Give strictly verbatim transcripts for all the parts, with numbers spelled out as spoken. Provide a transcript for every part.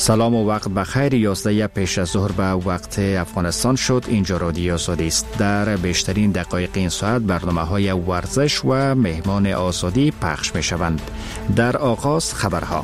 سلام و وقت بخیر. یازده پیش از ظهر به وقت افغانستان شد. اینجا رادیو آزادی است. در بیشترین دقایق این ساعت برنامه‌های ورزش و مهمان آزادی پخش می‌شوند. در آغاز خبرها.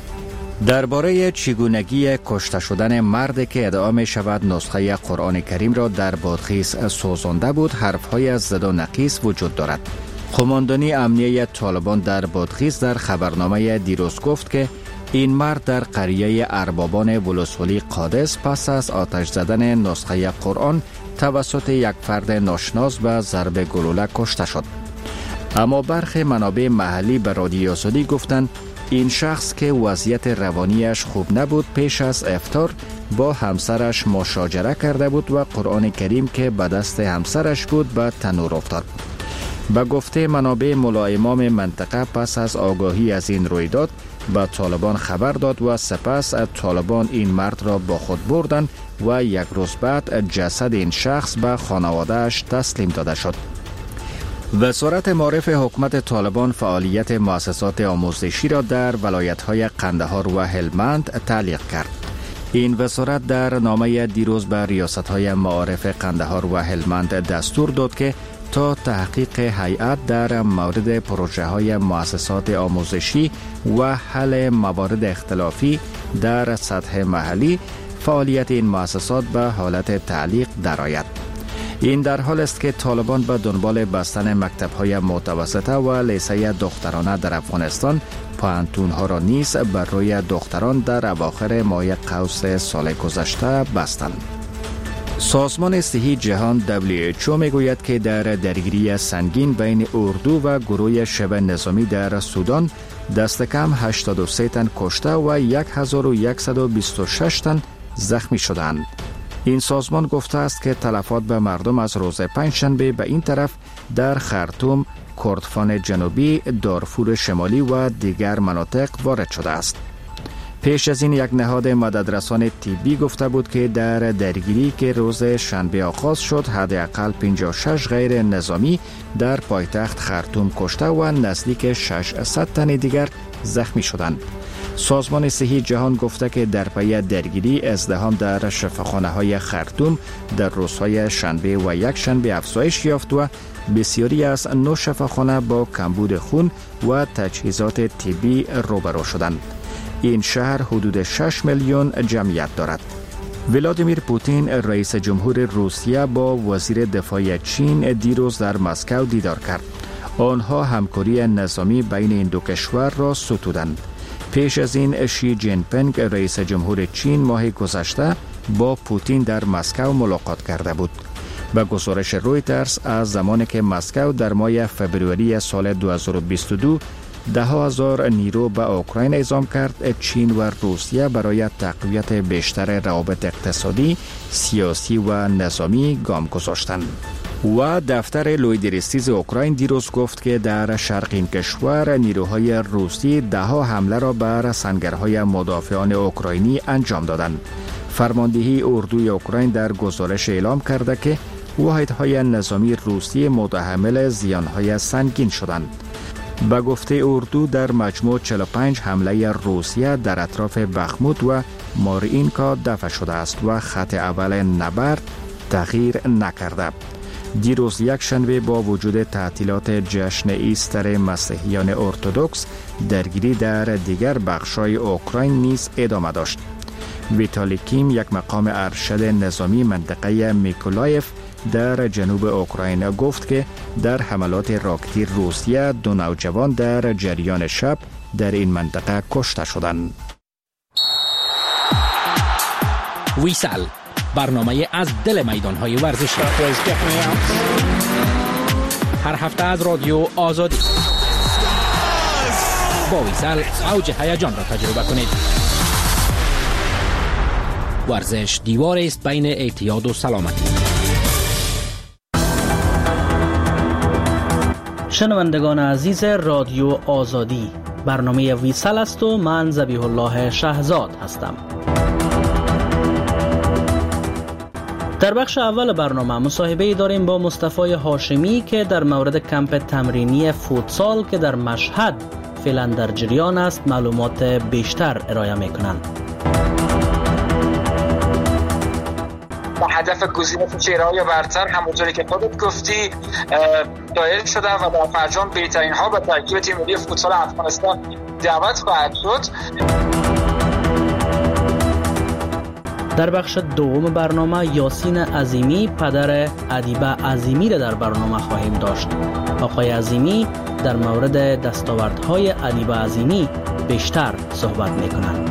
درباره چگونگی کشته شدن مردی که ادعا می‌شود نسخه قرآن کریم را در بادغیس سوزانده بود، حرف‌های از زد و نقیص وجود دارد. قماندانی امنیه طالبان در بادغیس در خبرنامه دیروز گفت که این مرد در قریه اربابان ولسوالی قادس پس از آتش زدن نسخه قرآن توسط یک فرد ناشناس به ضرب گلوله کشته شد. اما برخی منابع محلی به رادیو آزادی گفتند این شخص که وضعیت روانیش خوب نبود پیش از افطار با همسرش مشاجره کرده بود و قرآن کریم که به دست همسرش بود به تنور افتاد. به گفته منابع ملا امام منطقه پس از آگاهی از این رویداد به طالبان خبر داد و سپس طالبان این مرد را با خود بردند و یک روز بعد جسد این شخص به خانواده‌اش تسلیم داده شد. وزارت معارف حکومت طالبان فعالیت مؤسسات آموزشی را در ولایت‌های قندهار و هلمند تعلیق کرد. این وزارت در نامه دیروز به ریاست‌های معارف قندهار و هلمند دستور داد که تا تحقیق هیئت در مورد پروژه های مؤسسات آموزشی و حل موارد اختلافی در سطح محلی، فعالیت این مؤسسات به حالت تعلیق درآید. این در حال است که طالبان به دنبال بستن مکتب های متوسطه و لیسه دخترانه در افغانستان پوهنتون ها را نیز بر روی دختران در اواخر ماه قوس سال گذشته بستند. سازمان صحی جهان دبلیو اچ او میگوید که در درگیری سنگین بین اردو و گروه شبه نظامی در سودان دست کم هشتاد و سه تن کشته و هزار و صد و بیست و شش تن زخمی شدند. این سازمان گفته است که تلفات به مردم از روز پنجشنبه به این طرف در خرطوم، کردفان جنوبی، دارفور شمالی و دیگر مناطق وارد شده است. پیش از این یک نهاد مددرسان طبی گفته بود که در درگیری که روز شنبه آغاز شد حداقل پنجاه و شش غیر نظامی در پایتخت خرطوم کشته و نزدیک ششصد تن دیگر زخمی شدند. سازمان صحی جهان گفته که در پی درگیری ازدحام در شفاخانه های خرطوم در روزهای شنبه و یک شنبه افزایش یافت و بسیاری از نو شفاخانه با کمبود خون و تجهیزات طبی روبرو شدند. این شهر حدود شش میلیون جمعیت دارد. ولادیمیر پوتین رئیس جمهور روسیه با وزیر دفاع چین دیروز در مسکو دیدار کرد. آنها همکاری نظامی بین این دو کشور را ستودند. پیش از این شی جین پینگ رئیس جمهور چین ماه گذشته با پوتین در مسکو ملاقات کرده بود. به گزارش رویترز از زمانی که مسکو در ماه فوریه سال دو هزار و بیست و دو ده هزار نیرو به اوکراین اعزام کرد، چین و روسیه برای تقویت بیشتر روابط اقتصادی، سیاسی و نظامی گام گذاشتند. و دفتر لویدریستیز اوکراین دیروز گفت که در شرق این کشور نیروهای روسی ده ها حمله را بر سنگرهای مدافعان اوکراینی انجام دادند. فرماندهی اردوی اوکراین در گزارش اعلام کرده که واحدهای نظامی روسی متحمل زیانهای سنگین شدند. به گفته اردو در مجموع چهل و پنج حمله روسیه در اطراف بخموت و مارینکا دفع شده است و خط اول نبرد تغییر نکرده. دیروز یک شنبه با وجود تعطیلات جشن ایستر مسیحیان ارتدوکس، درگیری در دیگر بخش‌های اوکراین نیز ادامه داشت. ویتالی کیم، یک مقام ارشد نظامی منطقه میکولایف در جنوب اوکراین، گفت که در حملات راکتی روسیه دو نوجوان در جریان شب در این منطقه کشته شدند. ویسال، برنامه از دل میدان‌های ورزشی، هر هفته از رادیو آزادی. با ویسال اوج هیجان را تجربه کنید. ورزش دیوار است بین اعتیاد و سلامتی. شنوندگان عزیز رادیو آزادی، برنامه ویسال است و من ذبیح الله شهزاد هستم. در بخش اول برنامه مصاحبه داریم با مصطفی هاشمی که در مورد کمپ تمرینی فوتسال که در مشهد فعلا در جریان است معلومات بیشتر ارائه میکنند. هدف گزینش چهره‌های برتر همونطوری که خودت گفتی دایر شده و در فرجام بهترین ها به ترکیب تیم ملی فوتسال افغانستان دعوت خواهد شد. در بخش دوم برنامه یاسین عظیمی پدر ادیبه عظیمی را در برنامه خواهیم داشت. آقای عظیمی در مورد دستاوردهای ادیبه عظیمی بیشتر صحبت میکنند.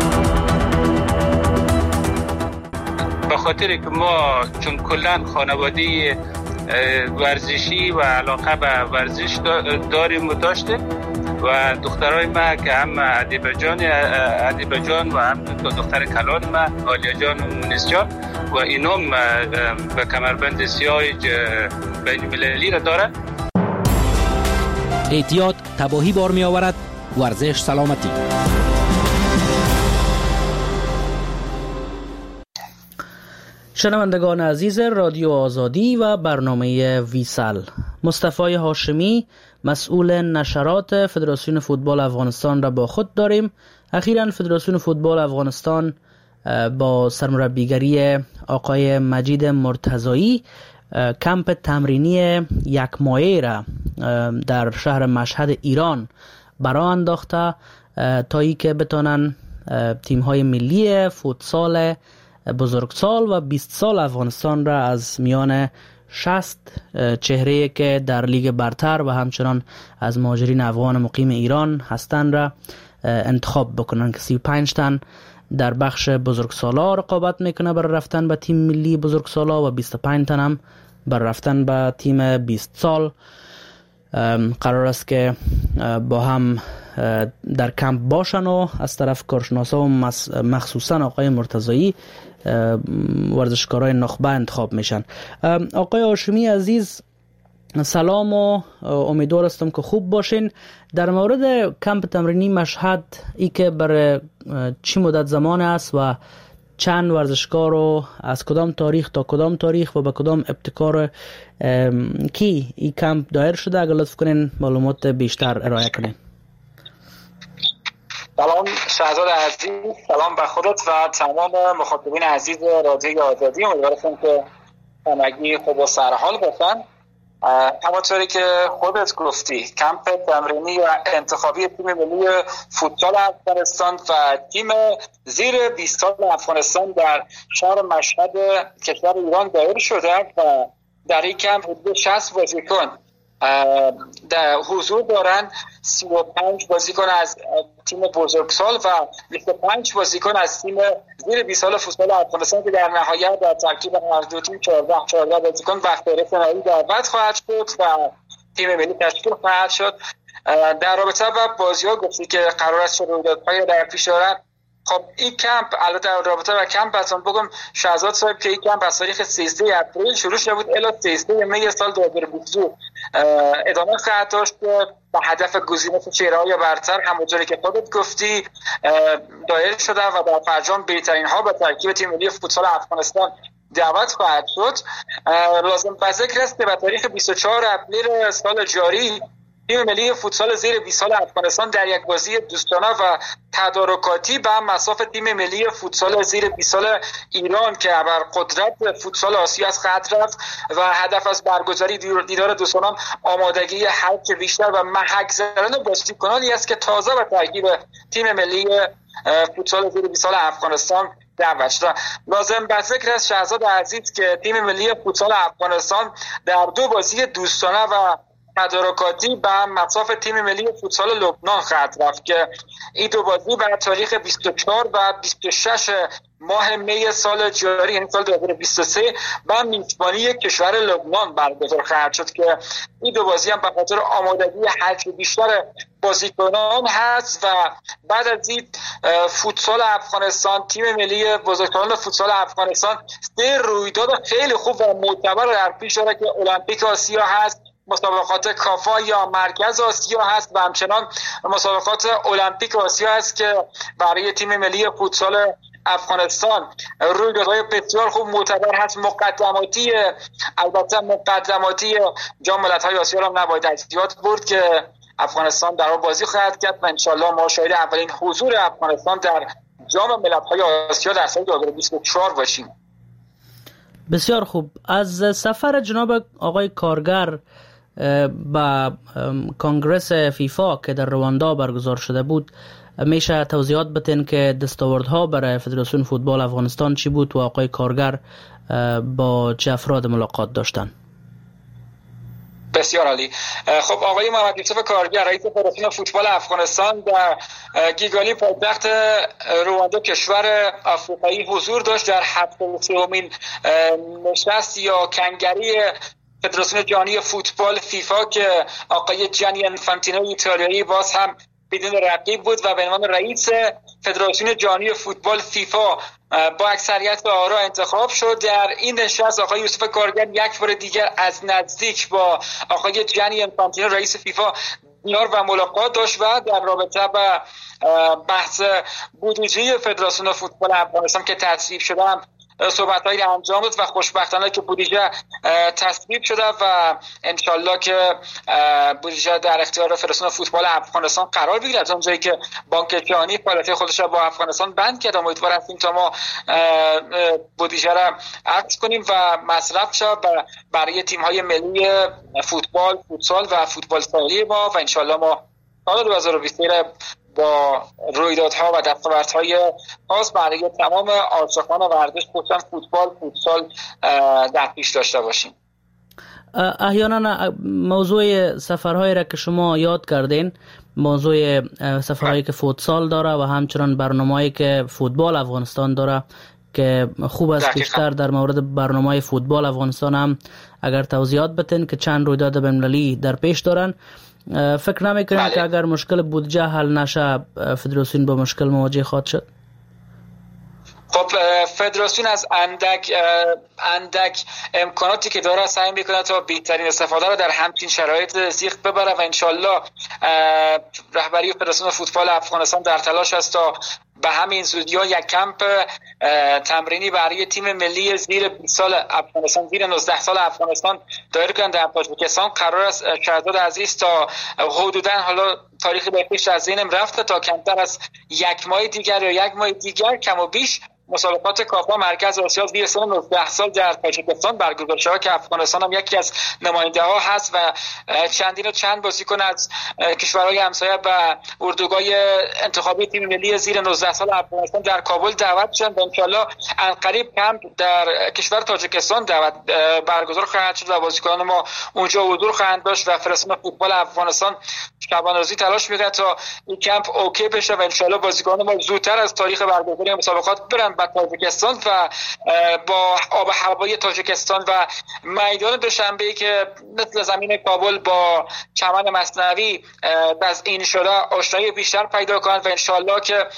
به خاطر که ما چون کلان خانواده ورزشی و علاقه به ورزش داریم و داشته و دخترای ما که هم ادیبه جان ادیبه جان و هم دختر کلان ما عالیه جان و مونس جان و اینام به کمربند سیاه بین المللی را داره. احتیاط تباهی بار می آورد، ورزش سلامتی. شنوندگان عزیز رادیو آزادی و برنامه ویسل، مصطفی هاشمی مسئول نشرات فدراسیون فوتبال افغانستان را با خود داریم. اخیراً فدراسیون فوتبال افغانستان با سرمربیگری آقای مجید مرتضایی کمپ تمرینی یک ماهه را در شهر مشهد ایران برا انداخته تا ای که بتانن تیم‌های ملی فوتسال بزرگسال و بیست سال افغانستان را از میان شصت چهره که در لیگ برتر و همچنان از مهاجرین افغان مقیم ایران هستند را انتخاب بکنن که سی و پنج تن در بخش بزرگسالا رقابت میکنه برای رفتن به تیم ملی بزرگسالا و بیست و پنج تن هم برای رفتن به تیم بیست سال. قرار است که با هم در کمپ باشن و از طرف کارشناسا و مخصوصا آقای مرتضایی ورزشکارای نخبه انتخاب میشن. آقای هاشمی عزیز سلام و امیدوار هستم که خوب باشین. در مورد کمپ تمرینی مشهد ای که برای چی مدت زمان است و چند ورزشکار رو از کدام تاریخ تا کدام تاریخ و به کدام ابتکار کی ای کمپ دایر شده، اگر لطف کنین معلومات بیشتر ارائه کنین. سلام شهزاد عزیز، سلام به خودت و تمام مخاطبین عزیز رادیو آزادی. امیدوارم که همگی خوب و سرحال باشن. همونطوری که خودت گفتی کمپ تمرینی و انتخابی تیم ملی فوتبال افغانستان و تیم زیر بیست سال افغانستان در شهر مشهد کشور ایران دایر شده و در این کمپ حدود شصت بازیکن در حضور دارن. سی و پنج بازیکن از تیم بزرگسال و بیست و پنج بازیکن از تیم زیر بیست سال فوتبال افغانستان که در نهایت در ترکیب هر دو تیم چهارده چهارده بازیکن وقت رسانه‌ای دعوت خواهد شد و تیم ملی تشکیل خواهد شد. در رابطه با بازی‌ها گفتی که قرار است رویدادهای در پیش دارد. خب این کمپ البته در رابطه با کمپ باتون بگم شهزاد صاحب که این کمپ از تاریخ سیزده اپریل شروع شده بود الی سیزده می سال دو هزار و بیست ادامه خواهد داشت به هدف گزینش چهره‌های برتر همونطوری که خودت گفتی دایر شده و در فرجام بهترین ها به ترکیب تیم ملی فوتسال افغانستان دعوت خواهد شد. لازم به ذکر است که به تاریخ بیست و چهار اپریل سال جاری تیم ملی فوتسال زیر بیست سال افغانستان در یک بازی دوستانه و تدارکاتی به مصاف تیم ملی فوتسال زیر بیست سال ایران که بر قدرت فوتسال آسیا از خط رفت و هدف از برگزاری دیدار دوستانه آمادگی هرچه بیشتر و محک زدن بازیکنانی است که تازه به ترکیب تیم ملی فوتسال زیر بیست سال افغانستان دعوت شده. لازم به ذکر است شهزاد عزیز که تیم ملی فوتسال افغانستان در دو بازی دوستانه و تدارکاتی به مصاف تیم ملی فوتسال لبنان خواهد رفت که این دو بازی بر تاریخ بیست و چهار و بیست و شش ماه می سال جاری یعنی سال دو هزار و بیست و سه با میزبانی کشور لبنان برگزار خواهد شد که این دو بازی هم به خاطر آمادگی هرچه بیشتر بازیکنان هست و بعد از این فوتسال افغانستان تیم ملی بزرگسالان فوتسال افغانستان سه رویداد خیلی خوب و معتبر در پیش داره که المپیک آسیا هست، مسابقات کافا یا مرکز آسیا هست و همچنان مسابقات المپیک آسیا هست که برای تیم ملی فوتسال افغانستان رویدادهای بسیار خوب معتبر هست. مقدماتی البته مقدماتی جام ملت‌های آسیا را نباید از یاد برد که افغانستان در آن بازی خواهد کرد و انشالله ما شاهد اولین حضور افغانستان در جام ملت‌های آسیا در سال دو هزار و بیست و چهار باشیم. بسیار خوب. از سفر جناب آقای کارگر به کنگرس فیفا که در رواندا برگزار شده بود میشه توضیحات بدین که دستاوردها برای فدراسیون فوتبال افغانستان چی بود و آقای کارگر با چه افراد ملاقات داشتن؟ بسیار عالی. خب آقای محمد یوسف کارگر رئیس فدراسیون فوتبال افغانستان در گیگالی پایتخت رواندا کشور آفریقایی حضور داشت در هفتاد و سومین نشست یا کنگره فدراسیون جهانی فوتبال فیفا که آقای جانی انفانتینو ایتالیایی باز هم بدون رقیب بود و به عنوان رئیس فدراسیون جهانی فوتبال فیفا با اکثریت آرا انتخاب شد. در این نشست آقای یوسف کارگر یک بار دیگر از نزدیک با آقای جانی انفانتینو رئیس فیفا دیدار و ملاقات داشت و در رابطه با بحث بودجه فدراسیون فوتبال افغانستان که تصویب شده صحبت‌هایی انجام داد و خوشبختانه که بودجه تصویب شده و انشالله که بودجه در اختیار فدراسیون فوتبال افغانستان قرار بگیرد. از اونجایی که بانک جهانی فعالیت خودش را با افغانستان بند کرد، امیدوار هستیم تا ما بودجه را عکس کنیم و مصرف شود برای تیم‌های ملی فوتبال، فوتسال و فوتبال ساحلی ما و انشالله ما سال دو هزار و بیست با رویدادها و دستاوردهای خاص برای تمام عاشقان ورزش خصوصا فوتبال، فوتسال در پیش داشته باشیم. احیانا موضوع سفرهایی را که شما یاد کردین، موضوع سفرهایی که فوتسال داره و همچنان برنامه‌ای که فوتبال افغانستان داره که خوب است بیشتر در مورد برنامه فوتبال افغانستان هم اگر توضیحات بدین که چند رویداد بین‌المللی در پیش دارن. فکر نمی‌کنید بله. که اگر مشکل بودجه حل نشه فدراسیون با مشکل مواجه خواهد شد؟ خب فدراسیون از اندک اندک امکاناتی که داره سعی میکنه تا بهترین استفاده رو در همچین شرایط سیخ ببره و انشالله رهبری فدراسیون فوتبال افغانستان در تلاش است تا به همین زودی‌ها یک کمپ تمرینی برای تیم ملی زیر بیست سال افغانستان، زیر نوزده سال افغانستان دایر کنند در تاجیکستان. قرار است شهرداد عزیز تا حدوداً حالا تاریخ به پیش از ذهنم رفته تا کمتر از یک ماه دیگر یا یک ماه دیگر کم و بیش مسابقات کافا مرکز آسیا زیر سن نوزده سال در تاجیکستان برگزار شود که افغانستان هم یکی از نماینده ها هست و چندین و چند بازیکن از کشورهای همسایه و اردوگاه انتخابی تیم ملی زیر نوزده سال افغانستان در کابل دعوت شدند و انشالله عنقریب کمپ در کشور تاجیکستان دعوت برگزار خواهد شد و بازیکنان ما اونجا حضور خواهند داشت و فدراسیون فوتبال افغانستان شبانه‌روزی تلاش می‌کنه تا این کمپ اوکی بشه و انشالله بازیکنان ما زودتر از تاریخ برگزاری مسابقات برن به تاجیکستان و با آب و هوای تاجیکستان و میدان دوشنبه‌ای که مثل زمین کابل با چمن مثنوی تزیین شده آشنایی بیشتر پیدا کنند و انشالله که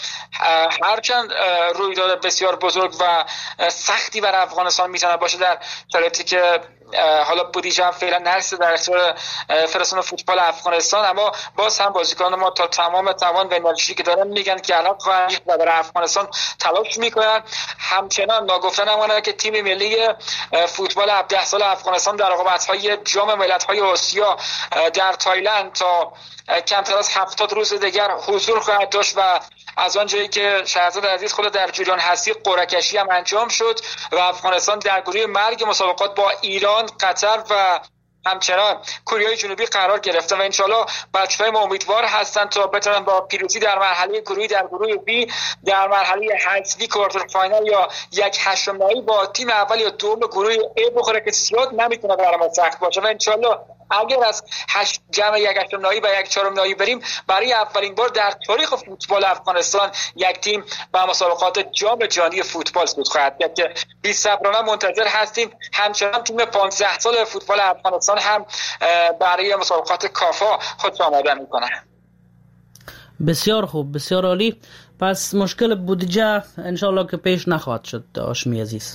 هرچند رویداد بسیار بزرگ و سختی بر افغانستان میتونه باشه در شرایطی که حالا بودجه فعلا نرسیده در اختیار فدراسیون فوتبال افغانستان، اما باز هم بازیکنان ما تا تمام توان و انرژی که دارن میگن که الان خواهند و برای افغانستان تلاش میکنن. همچنان ناگفته نماند که تیم ملی فوتبال هفده سال افغانستان در رقابت‌های جام ملت‌های آسیا در تایلند تا کمتر از هفتاد روز دیگر حضور خواهد داشت و از آنجایی که شهرزاد عزیز خود در جریان هستی قرعه کشی هم انجام شد و افغانستان در گروه مرگ مسابقات با ایران، قطر و همچنان کره جنوبی قرار گرفته و انشالله بچه‌های ما امیدوار هستند تا بتونن با پیروزی در مرحله گروهی در گروه بی در مرحله حذفی کوارتر فاینال یا یک هشتم نهایی با تیم اول یا دوم گروه ای بخوره که زیاد نمیتونه برای ما سخت باشه و انشالله اگر از هشت جمع یک هشتم نهایی و یک چهارم نهایی بریم برای اولین بار در تاریخ فوتبال افغانستان یک تیم به مسابقات جام جهانی فوتبال صعود خواهد کرد که بی‌صبرانه منتظر هستیم. همچنان تیم پانزده سال فوتبال افغانستان هم برای مسابقات کافا خود آماده میکنه. بسیار خوب، بسیار عالی. پس مشکل بودجه انشالله که پیش نخواهد شد. هاشمی عزیز،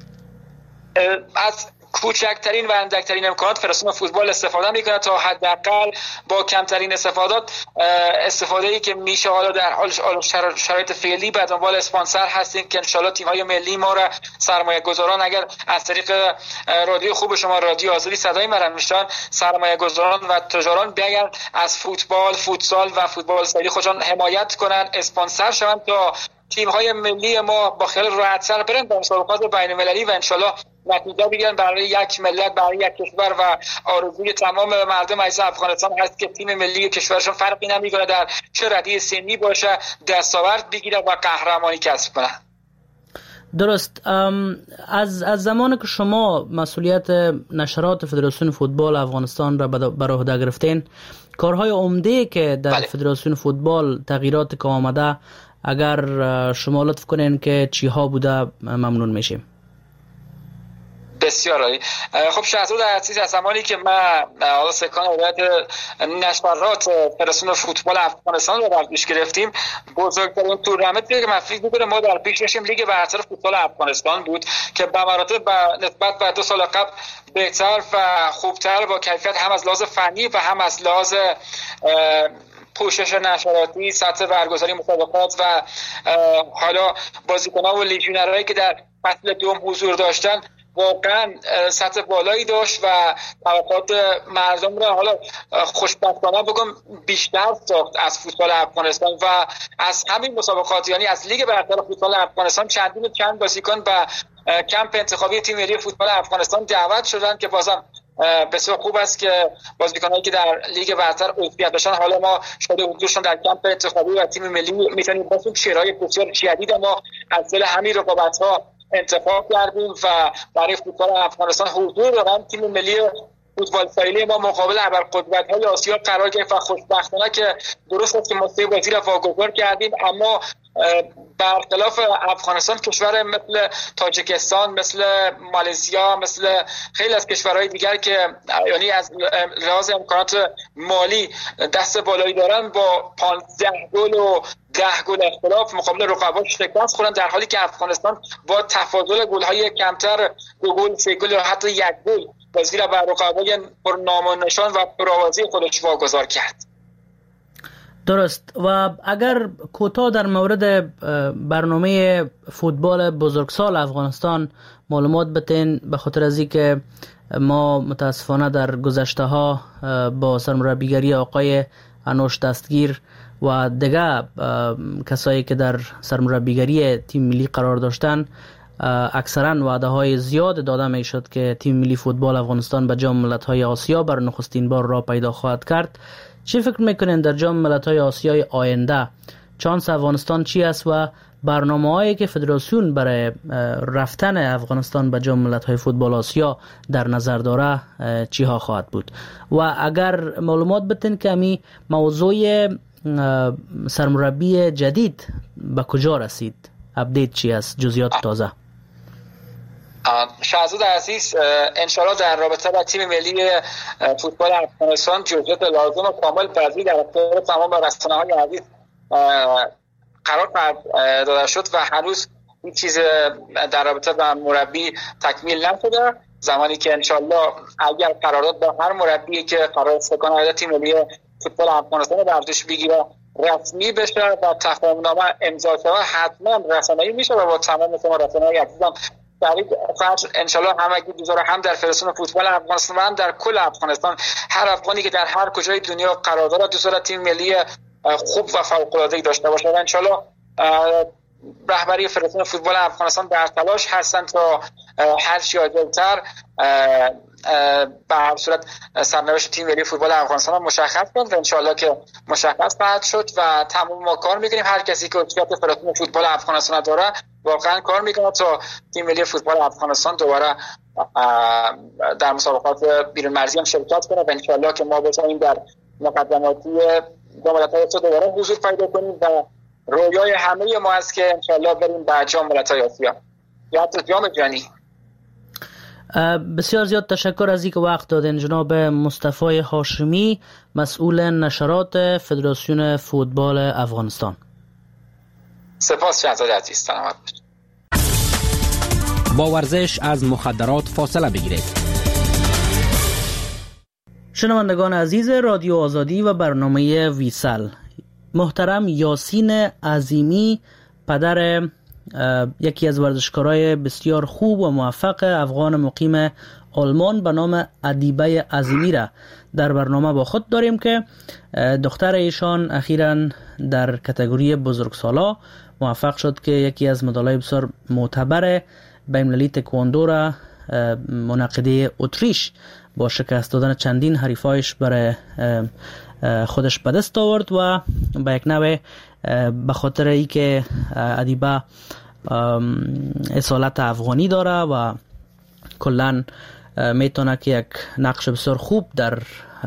از کوچکترین و اندکترین امکانات فدراسیون فوتبال استفاده میکنه تا حداقل با کمترین استفادات استفاده‌ای که میشه. حالا در حال شرایط فعلی به دنبال اسپانسر هستیم که انشالله تیم‌های ملی ما را سرمایه گذاران اگر از طریق رادیو خوب شما رادیو آزادی صدای مرن میشن سرمایه گذاران و تجاران بیان از فوتبال، فوتسال و فوتبال ساحلی خودشان حمایت کنن، اسپانسر شوند تا تیم‌های ملی ما با خیال راحت‌تر برن به مسابقات بین‌المللی و انشالله نتیجه بگیرن برای یک ملت، برای یک کشور و آرزوی تمام مردم عزیز افغانستان هست که تیم ملی کشورشون فرقی نمیکنه در چه ردیع سنی باشه دستاورد بگیره و قهرمانی کسب کنه. درست. از از زمانی که شما مسئولیت نشرات فدراسیون فوتبال افغانستان را بر عهده گرفتین، کارهای عمده که در بله. فدراسیون فوتبال تغییرات که آمده، اگر شما لطف کنین که چی ها بوده ممنون میشیم. بسیار عالی. خب شهزاد عزیز، از زمانی که من حالا سکان هدایت نشرات فدراسیون فوتبال افغانستان رو در پیش گرفتیم، بزرگترین تورنمنتی که من فکر می‌کنم ما در پیش داشتیم لیگ برتر فوتبال افغانستان بود که به مراتب نسبت به دو سال قبل بهتر و خوبتر با کیفیت هم از لحاظ فنی و هم از لحاظ پوشش نشراتی، سطح برگزاری مسابقات و حالا بازیکنان و لیژیونرهایی که در فصل دوم حضور داشتن واقعا سطح بالایی داشت و توقعات مردم را حالا خوشبختانه بگم بیشتر ساخت از فوتبال افغانستان و از همین مسابقات، یعنی از لیگ برتر فوتبال افغانستان چندین چند بازیکن به کمپ انتخابی تیم ملی فوتبال افغانستان دعوت شدن که بازم بسیار خوب است که بازیکنایی که در لیگ برتر عضویت داشتن حالا ما شده حضورشون در کمپ انتخابی و تیم ملی میتونیم باشیم. چهره‌های بسیار جدید ما از دل همین رقابت‌ها انتخاب کردیم و برای فوتبال افغانستان حضور دارن. تیم ملی فوتبال فعلی ما مقابل ابرقدرت‌های آسیا قرار گرفت و خوشبختانه که درست است که ما سه بازی را واگذار کردیم، اما برخلاف افغانستان کشور مثل تاجیکستان، مثل مالزیا، مثل خیلی از کشورهای دیگر که یعنی از لحاظ امکانات مالی دست بالایی دارن با پانزده گل و ده گل اختلاف مقابل رقباش شکست خوردن، در حالی که افغانستان با تفاضل گل‌های کمتر دو گل، سه گل یا حتی یک گل بازی را بر رقبای پرنام و نشان و پرآوازی خودش واگذار کرد. درست. و اگر کوتاه در مورد برنامه فوتبال بزرگسال افغانستان معلومات بتین، به خاطر از اینکه ما متاسفانه در گذشته ها با سرمربیگری آقای انوش دستگیر و دیگه کسایی که در سرمربیگری تیم ملی قرار داشتن اکثرا وعده های زیاد داده می شد که تیم ملی فوتبال افغانستان به جام ملت‌های آسیا بر نخستین بار را پیدا خواهد کرد. چی فکر میکنین در جام ملت‌های آسیای آینده چانس افغانستان چی است و برنامه‌هایی که فدراسیون برای رفتن افغانستان به جام ملت‌های فوتبال آسیا در نظر داره چی ها خواهد بود؟ و اگر معلومات بتین که می موضوع سرمربی جدید به کجا رسید، اپدیت چی است، جزئیات تازه؟ شهزاد عزیز، انشالله در رابطه با تیم ملی فوتبال افغانستان جزئیات لازم و کامل پذیر در اختیار تمام رسانه‌های عزیز قرار داده شد و هنوز این چیز در رابطه با مربی تکمیل نشده. زمانی که انشالله اگر قرارداد با هر مربی که قرار سکان عایده تیم ملی فوتبال افغانستان رو برداشت بگیره رسمی بشه و تفاهم‌نامه امضا شده، حتما رسانه‌ای میشه و با تمام شما رسانه‌های عزیزم تبریک فرض انشالله همگی گزار هم در فدراسیون فوتبال افغانستان و هم در کل افغانستان هر افغانی که در هر کجای دنیا قرار داره دوست داره تیم ملی خوب و فوق‌العاده‌ای داشته باشه و انشالله رهبری فدراسیون فوتبال افغانستان در تلاش هستند تا هر چی عاجل‌تر به هر صورت سرنوشت تیم ملی فوتبال افغانستان مشخص کنند و انشالله که مشخص خواهد شد و تمام ما کار میکنیم. هر کسی که عضویت فدراسیون فوتبال افغانستان داره واقعا کار میکنه تا تیم ملی فوتبال افغانستان دوباره در مسابقات بیرون مرزی هم شرکت کنه و انشالله که ما بتونیم در مقدماتی جام آسیا دوباره حضور پیدا کنیم و رویای همه ما است که انشالله بریم به جام ملت‌های آسیا یا حتی جام جهانی. بسیار زیاد تشکر از اینکه وقت دادین جناب مصطفی هاشمی، مسئول نشرات فدراسیون فوتبال افغانستان. سپاس شهزاد عزیز، سلامت باشید. با ورزش از مخدرات فاصله بگیرید. شنوندگان عزیز رادیو آزادی و برنامه ویسل، محترم یاسین عظیمی پدر یکی از ورزشکارای بسیار خوب و موفق افغان مقیم آلمان به نام ادیبه عظیمی را در برنامه با خود داریم که دختر ایشان اخیراً در کاتگوری بزرگسالا موفق شد که یکی از مدال‌های بسیار معتبر بین‌المللی تکواندو را منعقده اتریش با شکست دادن چندین حریفایش برای خودش به دست آورد و به یک نوع به خاطر ای که ادیبه اصالت افغانی داره و کلن میتونه که یک نقش بسیار خوب در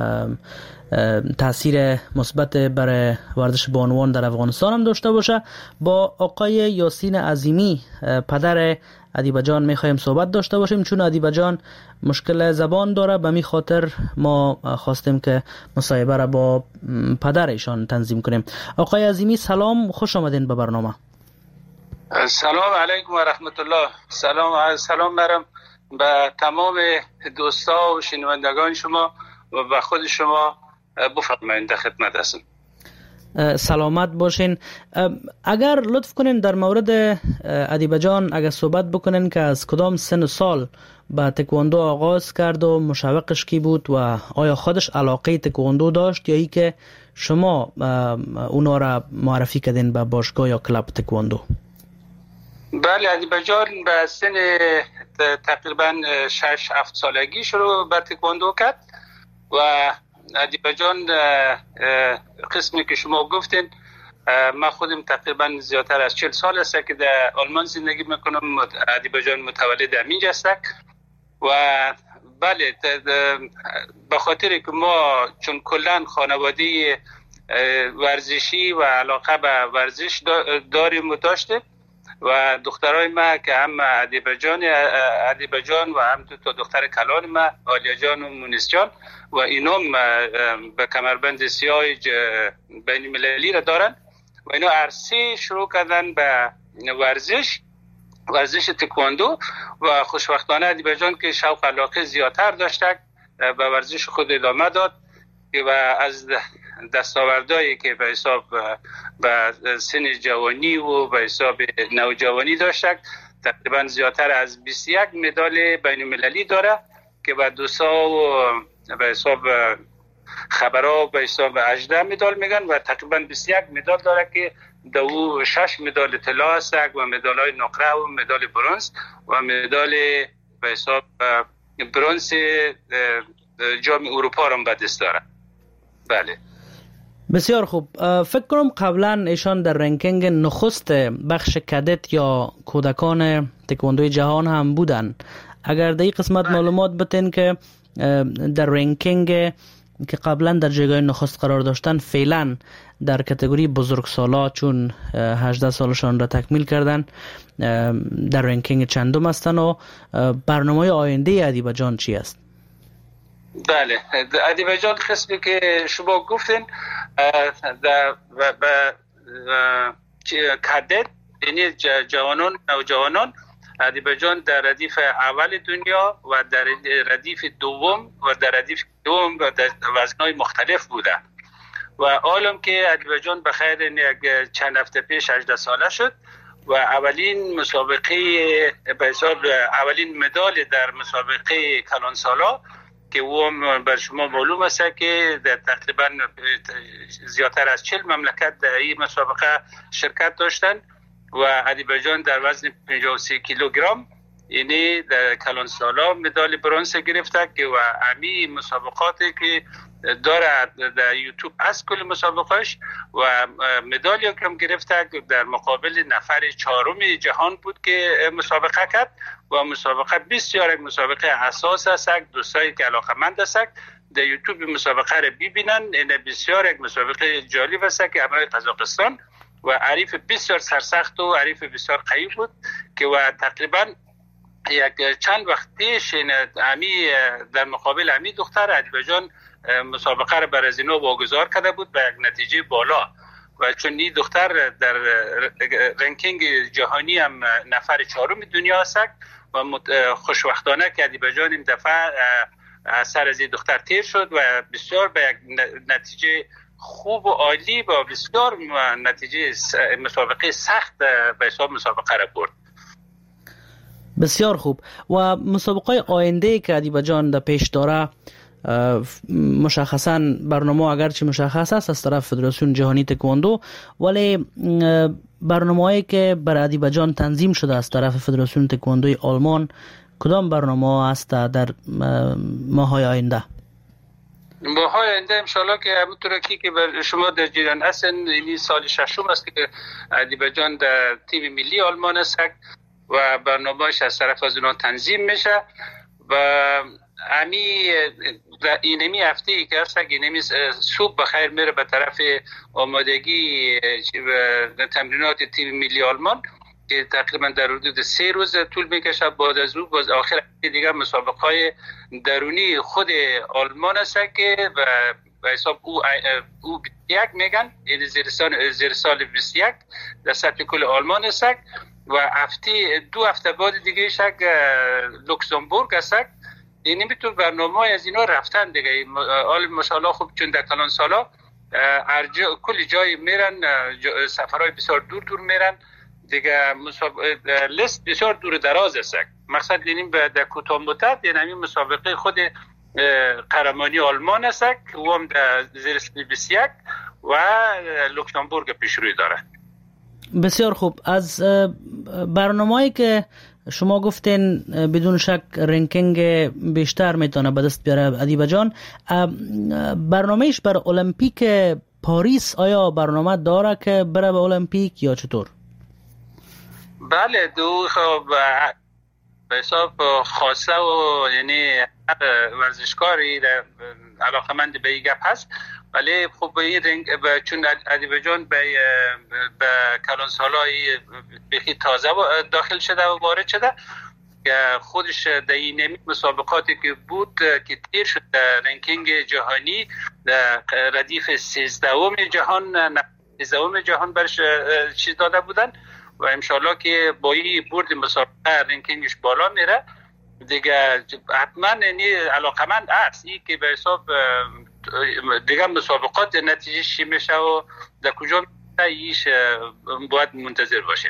تاثیر مثبت برای ورزش بانوان در افغانستان هم داشته باشه. با آقای یاسین عظیمی پدر ادیبه جان میخوایم صحبت داشته باشیم، چون ادیبه جان مشکل زبان داره، به می خاطر ما خواستیم که مصاحبه را با پدر ایشان تنظیم کنیم. آقای عظیمی سلام، خوش آمدین به برنامه. سلام علیکم و رحمت الله. سلام سلام برم به تمام دوستا و شنوندگان شما و به خود شما. بفرمایید، در خدمت هستم. سلامت باشین. اگر لطف کنین در مورد ادیبه جان اگر صحبت بکنین که از کدام سن و سال با تکواندو آغاز کرد و مشوقش کی بود و آیا خودش علاقه تکواندو داشت یا ای که شما اونا را معرفی کردین به باشگاه یا کلاب تکواندو؟ بله، ادیبه جان به سن تقریبا شش هفت سالگی شروع به تکواندو کرد و ادیبه جان قسمی که شما گفتین، من خودم تقریبا زیادتر از چهل سال است که در آلمان زندگی میکنم. ادیبه جان متولد همینجا است و بله، به خاطر که ما چون کلا خانواده ورزشی و علاقه به ورزش داریم و داشته و دخترای ما که هم ادیبه جان ادیبه جان و هم دو تا دختر کلان ما، آلیا جان و مونس جان، و اینام به کمربند سیاه بین المللی را دارن و اینا عرصه شروع کردن به ورزش ورزش تکواندو و خوشبختانه ادیبه جان که شوق علاقه زیادتر داشته به ورزش خود ادامه داد و از دستاوردهایی که به حساب به سن جوانی و به حساب نوجوانی داشته تقریبا زیادتر از بیست و یک مدال بین المللی داره که به دوسا و به حساب خبرها به حساب هجده مدال میگن و تقریبا بیست و یک مدال داره که دو شش مدال طلا است و مدال های نقره و مدال برنز و مدال به حساب برنز جام اروپا را به دست داره. بله، بسیار خوب. فکر کنم قبلا ایشان در رنکینگ نخست بخش کدت یا کودکان تکواندوی جهان هم بودن. اگر در این قسمت معلومات بتین که در رنکینگ که قبلا در جایگاه نخست قرار داشتن فعلا در کاتگوری بزرگسالا چون هجده سالشان را تکمیل کردن در رنکینگ چندم هستن و برنامه آینده ادیبه جان چی است؟ بله، ادیبه جان قسمی که شما گفتین در کدت یعنی جوانان نوجوانان، ادیبه جان در ردیف اول دنیا و در ردیف دوم و در ردیف دوم و در وزنهای مختلف بوده و عالم که ادیبه جان بخیر چند هفته پیش هجده ساله شد و اولین مسابقه به حساب اولین مدال در مسابقه کلان سالا که او بر شما معلوم است که در تقریبا زیادتر از چهل مملکت در این مسابقه شرکت داشتند و ادیبه جان در وزن پنجاه و سه کیلوگرم یعنی در کلان سالا مدال برنز گرفته که و امی مسابقاتی که داره در یوتیوب از کل مسابقاش و مدالی کم گرفته در مقابل نفر چهارم جهان بود که مسابقه کرد و مسابقه بسیار یک مسابقه اساس است. دوستایی که علاقه‌مند هستند در یوتیوب مسابقه را ببینن، این بسیار یک مسابقه جالب است که امروز قزاقستان و عریف بسیار سرسخت و عریف بسیار قوی بود که و تقریبا یک چند وقت پیش امی در مقابل امی دختر ادیبه جان مسابقه را برای زینا واگذار کرده بود به یک نتیجه بالا و چون این دختر در رنکینگ جهانی هم نفر چهارم دنیا است و خوشبختانه که ادیبه جان این دفعه سر از این دختر تیر شد و بسیار به یک نتیجه خوب و عالی و بسیار نتیجه مسابقه سخت به حساب مسابقه را برد. بسیار خوب. و مسابقه آینده که ادیبه جان در پیش داره مشخصا برنامه اگرچه مشخص است از طرف فدراسیون جهانی تکواندو، ولی برنامه‌ای که برای ادیبه جان تنظیم شده از طرف فدراسیون تکواندوی آلمان کدام برنامه هست در ماهای آینده؟ ماهای آینده انشالله که همونطور که بر شما در جریان هستن، این سال ششم است که ادیبجان در تیم ملی آلمان است و برنامه‌اش از طرف از اونا تنظیم میشه و امی اینمی هفته ای که هست اینمی صبح بخیر میره به طرف آمادگی تمرینات تیم ملی آلمان که تقریبا در حدود سه روز طول میکشه. بعد از او باز آخر دیگه مسابقه های درونی خود آلمان است که و به حساب او او بیست و یک میگن، یعنی زیر سال زیر سال بیست و یک در سطح کل آلمان است و هفته دو هفته بعد دیگه شک لوکزامبورگ است. یعنی میتون برنامه از اینا رفتن دیگه. حال ماشاءالله خوب چون در کلان سالا ارجا کلی جای میرن، سفرهای بسیار دور دور میرن دیگه. مسابقه لیست بسیار دور دراز است. مقصد یعنی در کوتاه مدت یعنی همین مسابقه خود قهرمانی آلمان است که او هم در زیر سن بیست و یک و لوکزامبورگ پیشروی داره. بسیار خوب. از برنامه‌ای که شما گفتین بدون شک رنکینگ بیشتر میتونه به دست بیاره ادیبجان، برنامهش بر المپیک پاریس آیا برنامه داره که بره به المپیک یا چطور؟ بله، دو خب به حساب خاصه و یعنی ورزشکاری علاقمند به این گپ هست، ولی خب به این رنگ چون ادیبجان به به کلان سالای بخی تازه داخل شده و وارد شده که خودش در این مسابقاتی که بود که تیر شد رنکینگ جهانی ردیف سیزدهم جهان سیزدهم جهان برش چیز داده بودن و انشالله که با این برد مسابقه رنکینگش بالا میره دیگه. حتما یعنی علاقمند است این که به حساب دیگه مسابقات نتیجه چی میشه و در کجا ایش باید منتظر باشه.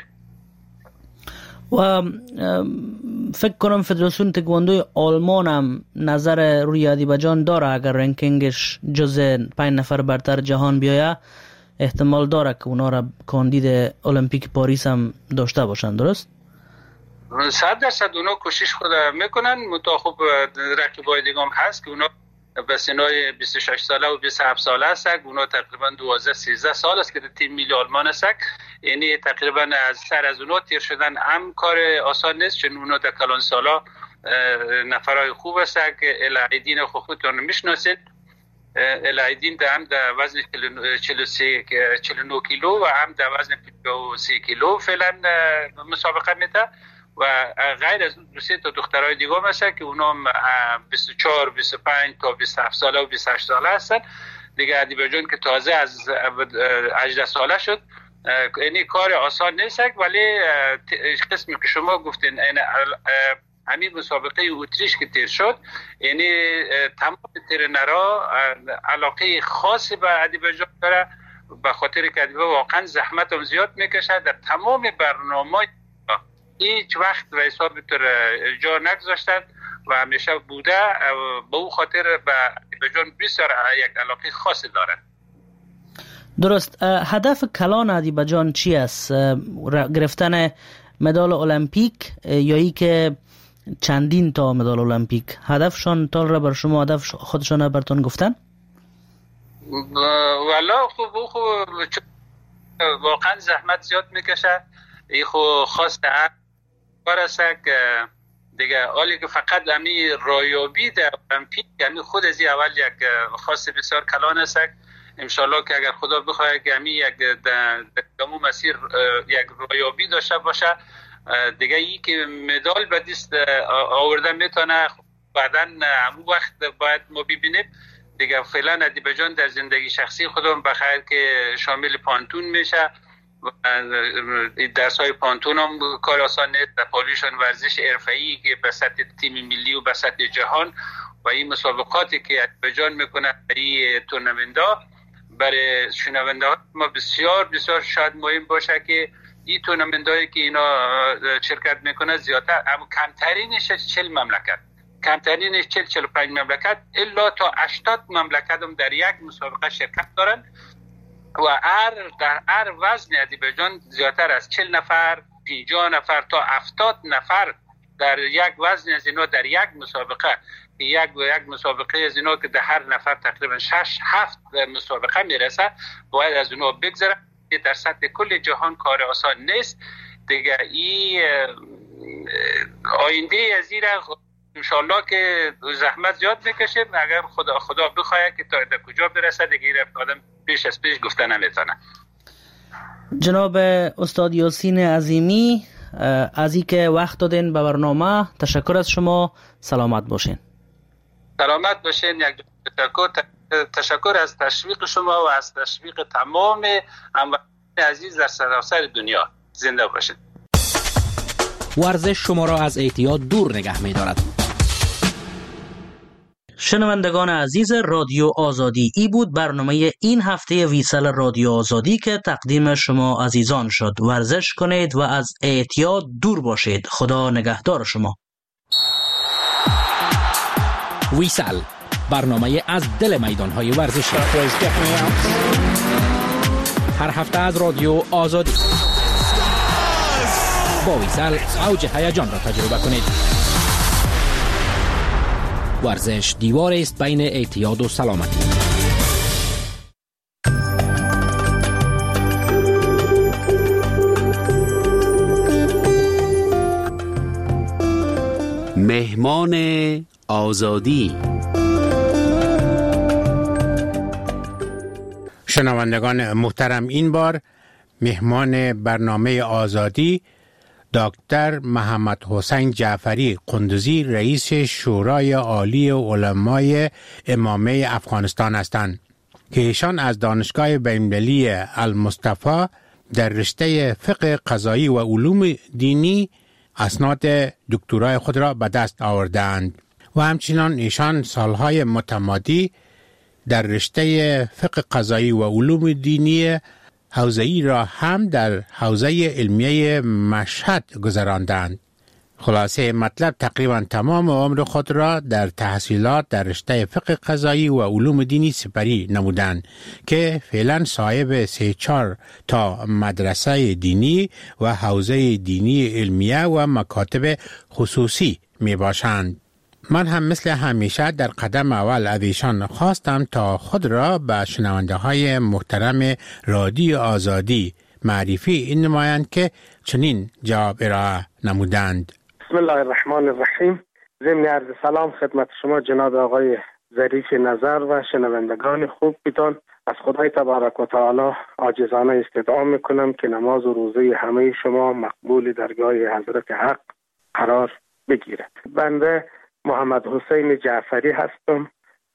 و فکر کنم فدراسیون تکواندوی آلمان هم نظر روی ادیبجان داره، اگر رنکینگش جز پنج نفر برتر جهان بیایه احتمال داره که اونا را کاندید المپیک پاریس هم داشته باشن، درست؟ صد درصد اونا کوشش خود میکنن، منتها خب رقیبای دیگه هم هست که اونا به سنای بیست و شش ساله و بیست و هفت ساله هستن. اونا تقریبا دوازده سیزده سال است که تیم ملی آلمان هستن، یعنی تقریبا از سر از اونا تیر شدن هم کار آسان نیست، چون اونا در کلان سالا نفرای خوب هستن که الهیدین خودتون میشناسید. الهیدین در هم در وزن چهل و سه چهل و نه کیلو و هم در وزن پنجاه و سه کیلو فعلا مسابقه میده و غیر از دو سه تا دخترای دیگه هم هستن که اونا بیست و چهار بیست و پنج تا بیست و هفت ساله و بیست و هشت ساله هستن دیگه. ادیبجان که تازه از هجده ساله شد، یعنی کار آسان نیست، ولی قسمی که شما گفتین همین مسابقه اتریش که تیر شد، یعنی تمام ترنرها علاقه خاصی به ادیبجان داره به خاطر که ادیبه واقعا زحمت هم زیاد میکشه در تمام برنامه. هیچ وقت به حساب جا نگذاشتن و همیشه بوده. به او خاطر به ادیبجان بسیار یک علاقه خاصی دارن. درست. هدف کلان ادیبجان چی است؟ گرفتن مدال المپیک یا ای که چندین تا مدال المپیک؟ هدفشان تال را بر شما هدف خودشان براتون گفتن؟ والا خوب خوب واقعا زحمت زیاد میکشه. ای خو خاص کار است که دیگه حالی که فقط امی رایابی در المپیک، یعنی خود از اول یک خاص بسیار کلان است. انشالله که اگر خدا بخواد که امی یک دمو مسیر یک رایابی داشته باشه دیگه، ای که مدال به دست آورده میتونه بعداً همون وقت باید ما ببینیم دیگه. فعلا ادیبجان در زندگی شخصی خودم بخیر که شامل پانتون میشه، درس های پانتون هم کار آسان نیست. در پالیشان ورزش حرفه‌ای که به سطح تیم ملی و به سطح جهان و این مسابقاتی که ادیبجان میکنه برای تورنمنت‌ها برای شنونده ها ما بسیار بسیار شاید مهم باشه که این تورنمنت‌هایی که اینا شرکت میکنه زیادتر، اما کمترینش چهل مملکت، کمترینش چهل چهل و پنج مملکت الا تا هشتاد مملکت هم در یک مسابقه شرکت دارن و هر در هر وزن ادیبجان زیادتر از چهل نفر، پنجاه نفر تا هفتاد نفر در یک وزن از اینا در یک مسابقه یک یک مسابقه از اینا که در هر نفر تقریبا شش هفت مسابقه میرسه باید از اینا بگذره. در سطح کل جهان کار آسان نیست دیگه. این آینده از این انشالله که زحمت زیاد میکشه، اگر خدا خدا بخواه که تا در کجا برسه دیگه آدم پیش از پیش گفته نمیتونه. جناب استاد یاسین عظیمی، از این که وقت دادین به برنامه تشکر از شما. سلامت باشین. سلامت باشین. یک تشکر تشکر از تشویق شما و از تشویق تمام هموطنان عزیز در سراسر دنیا. زنده باشین. ورزش شما را از اعتیاد دور نگه می‌دارد. شنوندگان عزیز رادیو آزادی، ای بود برنامه این هفته ویسال رادیو آزادی که تقدیم شما عزیزان شد. ورزش کنید و از اعتیاد دور باشید. خدا نگهدار شما. ویسال، برنامه از دل میدان‌های ورزشی. هر هفته از رادیو آزادی. با ویسال اوج هیجان را تجربه کنید. ورزش دیوار است بین اعتیاد و سلامتی. مهمان آزادی. شنوندگان محترم، این بار مهمان برنامه آزادی دکتر محمد حسین جعفری قندوزی، رئیس شورای عالی علمای امامه افغانستان هستند که ایشان از دانشگاه بین‌المللی المصطفی در رشته فقه قضایی و علوم دینی اسناد دکترای خود را به دست آوردند و همچنین ایشان سالهای متمادی در رشته فقه قضایی و علوم دینی حوزه‌ای را هم در حوزه علمیه مشهد گذراندند. خلاصه مطلب تقریبا تمام عمر خود را در تحصیلات در رشته فقه قضایی و علوم دینی سپری نمودند که فعلا صاحب سه چهار تا مدرسه دینی و حوزه دینی علمیه و مکاتب خصوصی می باشند. من هم مثل همیشه در قدم اول از ایشان خواستم تا خود را به شنونده های محترم رادیو آزادی معرفی این نمایند که چنین جواب ارائه نمودند. بسم الله الرحمن الرحیم. ضمن عرض سلام خدمت شما جناب آقای ظریف نظر و شنوندگان خوب بیتان. از خدای تبارک و تعالی عاجزانه استدعا میکنم که نماز و روزه همه شما مقبول درگاه حضرت حق قرار بگیرد. بنده محمد حسین جعفری هستم،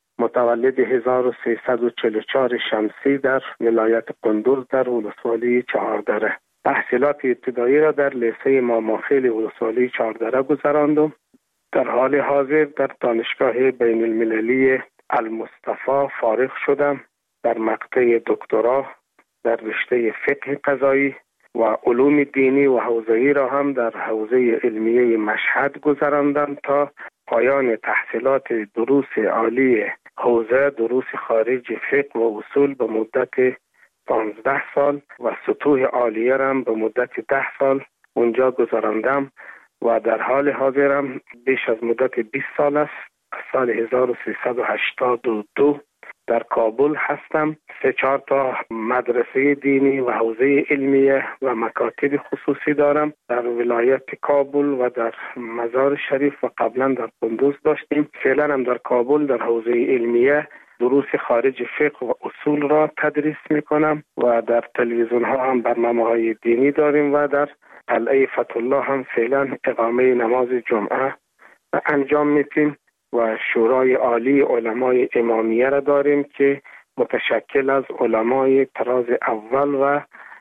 متولد هزار و سیصد و چهل و چهار شمسی در ولایت قندوز در ولسوالی چهاردره. تحصیلات ابتدایی را در لیسه ماماخیل ولسوالی چهاردره گذراندم. در حال حاضر در دانشگاه بین المللی المصطفی فارغ شدم. در مقطع دکترا در رشته فقه قضایی و علوم دینی و حوزه‌ای را هم در حوزه علمیه مشهد گذراندم تا پایان تحصیلات دروس عالی حوزه دروس خارج فقه و اصول به مدت پانزده سال و سطوح عالیه را به مدت ده سال اونجا گذراندم و در حال حاضرم بیش از مدت بیست سال است. سال هزار و سیصد و هشتاد و دو در کابل هستم. سه چهار تا مدرسه دینی و حوزه علمیه و مکاتب خصوصی دارم در ولایت کابل و در مزار شریف و قبلا در قندوز داشتیم. فعلا هم در کابل در حوزه علمیه دروس خارج فقه و اصول را تدریس میکنم و در تلویزیون ها هم برنامه های دینی داریم و در قلعه فتح الله هم فعلا اقامه نماز جمعه انجام میدیم و شورای عالی علمای امامیه را داریم که متشکل از علمای طراز اول و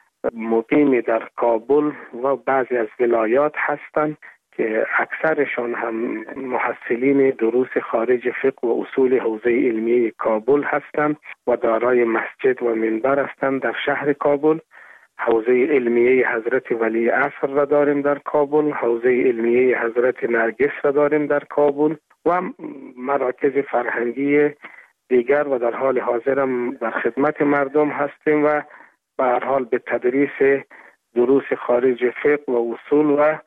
مقیم در کابل و بعضی از ولایات هستند که اکثرشان هم محصلین دروس خارج فقه و اصول حوزه علمیه کابل هستند و دارای مسجد و منبر هستند در شهر کابل. حوزه علمیه حضرت ولی عصر را داریم در کابل، حوزه علمیه حضرت نرگس را داریم در کابل و مراکز فرهنگی دیگر و در حال حاضرم در خدمت مردم هستیم و به هر حال به تدریس دروس خارج فقه و اصول و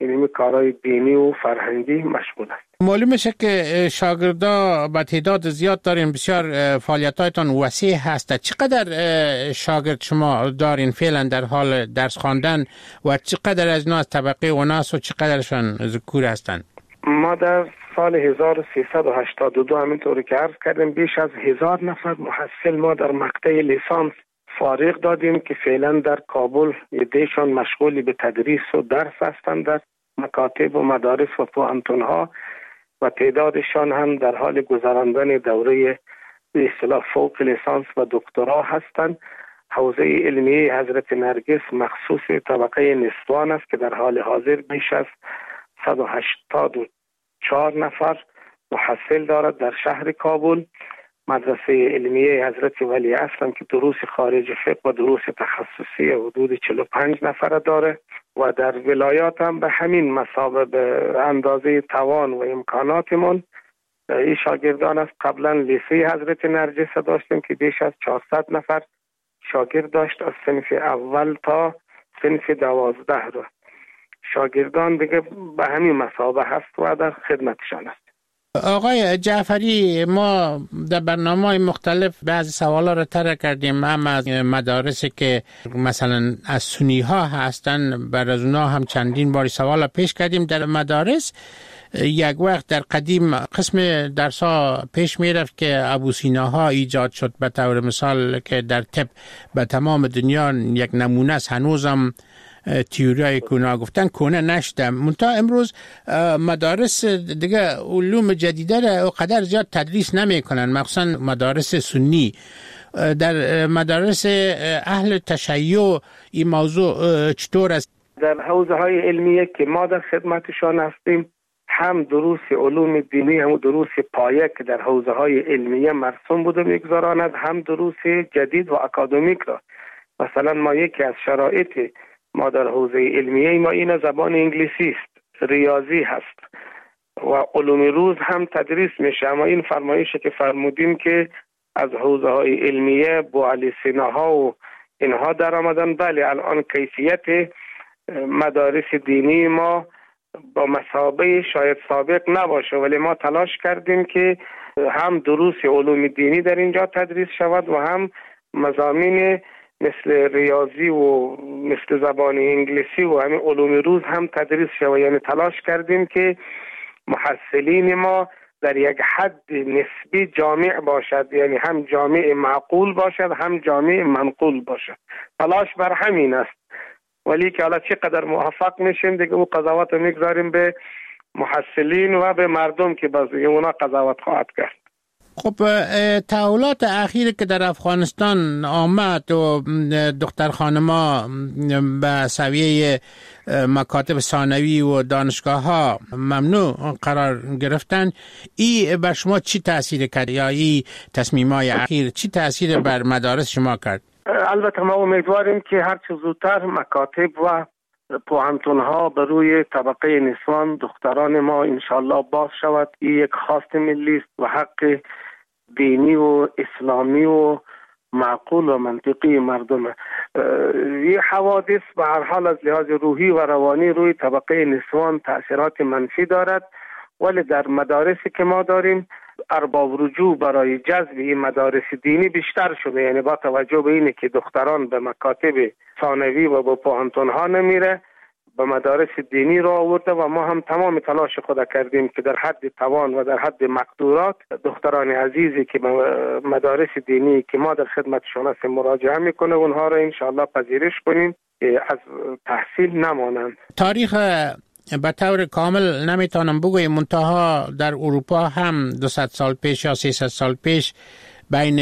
یعنی کارهای دینی و فرهنگی مشغول است. معلوم میشه که شاگردا به تعداد زیاد دارین، بسیار فعالیتاتون وسیع هست. چقدر شاگرد شما دارین فعلا در حال درس خواندن و چقدر از اینا از طبقه اوناس و چقدرشان ذکور هستند؟ ما در سال هزار و سیصد و هشتاد و دو همینطوری که عرض کردیم بیش از هزار نفر محصل ما در مقطع لیسانس فارغ دادیم که فعلا در کابل یدهشان مشغولی به تدریس و درس هستند در مکاتب و مدارس و پوهنتون‌ها و تعدادشان هم در حال گذراندن دوره به اصطلاح فوق لیسانس و دکترا هستند. حوزه علمیه حضرت نرگس مخصوص طبقه نسوان است که در حال حاضر بیش از صد و هشتاد و چهار نفر محصل دارد در شهر کابل. مدرسه علمیه حضرت ولی اصل که دروس خارج فقه و دروس تخصصی حدود چهل و پنج نفر داره و در ولایات هم به همین مثابه به اندازه توان و امکاناتمون این شاگردان است. قبلا لیسه حضرت نرگس داشتیم که بیش از چهارصد نفر شاگرد داشت از صنف اول تا صنف دوازده رو. شاگردان دیگه به همین مثابه هست و در خدمتشان است. آقای جعفری، ما در برنامه‌های مختلف بعضی سوالا رو طرح کردیم، هم از مدارسی که مثلا از سنی ها هستن، بر از اونا هم چندین باری سوالا پیش کردیم. در مدارس یک وقت در قدیم قسم درس ها پیش می رفت که ابوسیناها ایجاد شد، به طور مثال که در طب به تمام دنیا یک نمونه است، هنوزم تیوریای کونا گفتن کنه نشدم. منتها امروز مدارس دیگه علوم جدیده را قدر زیاد تدریس نمی کنن، مخصوصا مدارس سنی. در مدارس اهل تشیع این موضوع چطور است؟ در حوزه های علمیه که ما در خدمتشان هستیم، هم دروس علوم دینی هم دروس پایه که در حوزه های علمیه مرسوم بوده میگذاراند، هم دروس جدید و اکادمیک را. مثلا ما یکی از شرایط ما در حوزه علمیه ما این زبان انگلیسی است، ریاضی هست و علوم روز هم تدریس میشه. اما این فرمایشه که فرمودیم که از حوزه های علمیه با علی سیناها و اینها در آمدن، بله الان کیفیت مدارس دینی ما با مثابه شاید سابق نباشه، ولی ما تلاش کردیم که هم دروس علوم دینی در اینجا تدریس شود و هم مضامین مثل ریاضی و مثل زبان انگلیسی و همین علوم روز هم تدریس شود. یعنی تلاش کردیم که محصلین ما در یک حد نسبی جامع باشد، یعنی هم جامع معقول باشد هم جامع منقول باشد. تلاش بر همین است، ولی که حالا چقدر موفق میشیم دیگه او قضاوت رو میگذاریم به محصلین و به مردم که باز دیگه اونا قضاوت خواهد کرد. خب تحولات اخیر که در افغانستان آمد و دختر خانما به سویه مکاتب ثانوی و دانشگاه ها ممنوع قرار گرفتن، این بر شما چی تأثیر کرد یا این تصمیمات اخیر چی تأثیر بر مدارس شما کرد؟ البته ما امیدواریم که هر چه زودتر مکاتب و پوهنتون ها به روی طبقه نسوان دختران ما انشالله باز شود. این یک خواست ملی است و حق دینی و اسلامی و معقول و منطقی مردم. این حوادث به هر حال از لحاظ روحی و روانی روی طبقه نسوان تأثیرات منفی دارد، ولی در مدارسی که ما داریم ارباب رجوع برای جذب این مدارس دینی بیشتر شده. یعنی با توجه به اینه که دختران به مکاتب ثانوی و به پوهنتون ها نمیره، به مدارس دینی را آورده و ما هم تمام تلاش خود کردیم که در حد توان و در حد مقدورات دختران عزیزی که مدارس دینی که ما در خدمتشون هستیم مراجعه میکنه اونها را انشاءالله پذیرش کنیم از تحصیل نمانند. تاریخ به طور کامل نمیتونم بگویم، منتها در اروپا هم دویست سال پیش یا سیصد سال پیش بین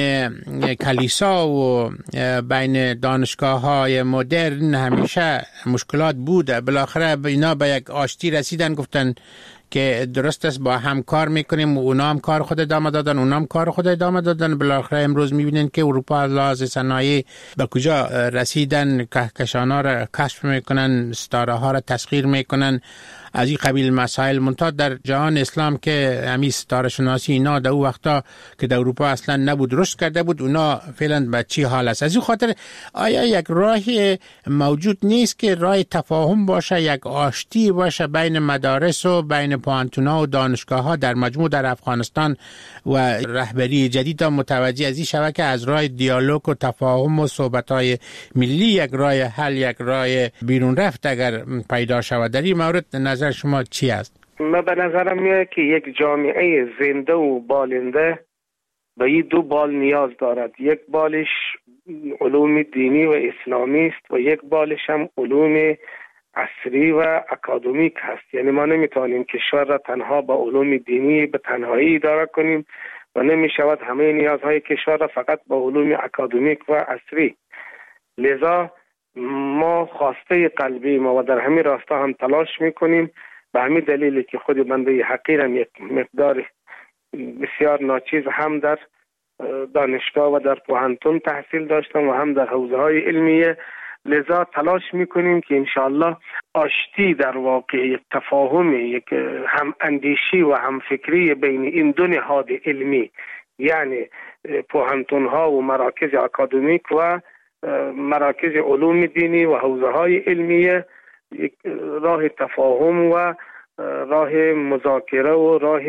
کلیسا و بین دانشگاه های مدرن همیشه مشکلات بوده. بالاخره اینا به یک آشتی رسیدن، گفتن که درست است با هم کار میکنیم و اونا هم کار خود ادامه دادن، اونا هم کار خود ادامه دادن. بالاخره امروز میبینین که اروپا لحاظ صنایع به کجا رسیدن، کهکشان ها را کشف میکنن، ستاره ها را تسخیر میکنن. از این قبیل مسائل. منتها در جهان اسلام که همین ستاره شناسی اینا در اون وقتا که در اروپا اصلا نبود رشد کرده بود، اونا فعلا به چی حال است؟ از این خاطر آیا یک راهی موجود نیست که راه تفاهم باشه، یک آشتی باشه بین مدارس و بین پوهنتون‌ها و دانشگاه‌ها در مجموع در افغانستان و رهبری جدید متوجه از این شبکه از راه دیالوگ و تفاهم و صحبت‌های ملی یک راه حل، یک راه بیرون رفت اگر پیدا شود؟ در این مورد نظر شما چی است؟ من به نظرم میاد که یک جامعه زنده و بالنده به این دو بال نیاز دارد. یک بالش علوم دینی و اسلامی است و یک بالش هم علوم عصری و اکادمیک هست. یعنی ما نمیتوانیم کشور را تنها با علوم دینی به تنهایی اداره کنیم و نمیشود همه نیازهای کشور را فقط با علوم اکادمیک و عصری. لذا ما خواسته قلبی ما و در همین راستا هم تلاش میکنیم. به همین دلیلی که خود بنده حقیرم یک مقدار بسیار ناچیز هم در دانشگاه و در پوهنتون تحصیل داشتم و هم در حوزه های علمیه. لذا تلاش میکنیم که انشاءالله آشتی در واقع یک تفاهم، یک هم اندیشی و هم فکری بین این دو نهاد علمی، یعنی پوهنتون ها و مراکز اکادمیک و مراکز علوم دینی و حوزه های علمیه، یک راه تفاهم و راه مذاکره و راه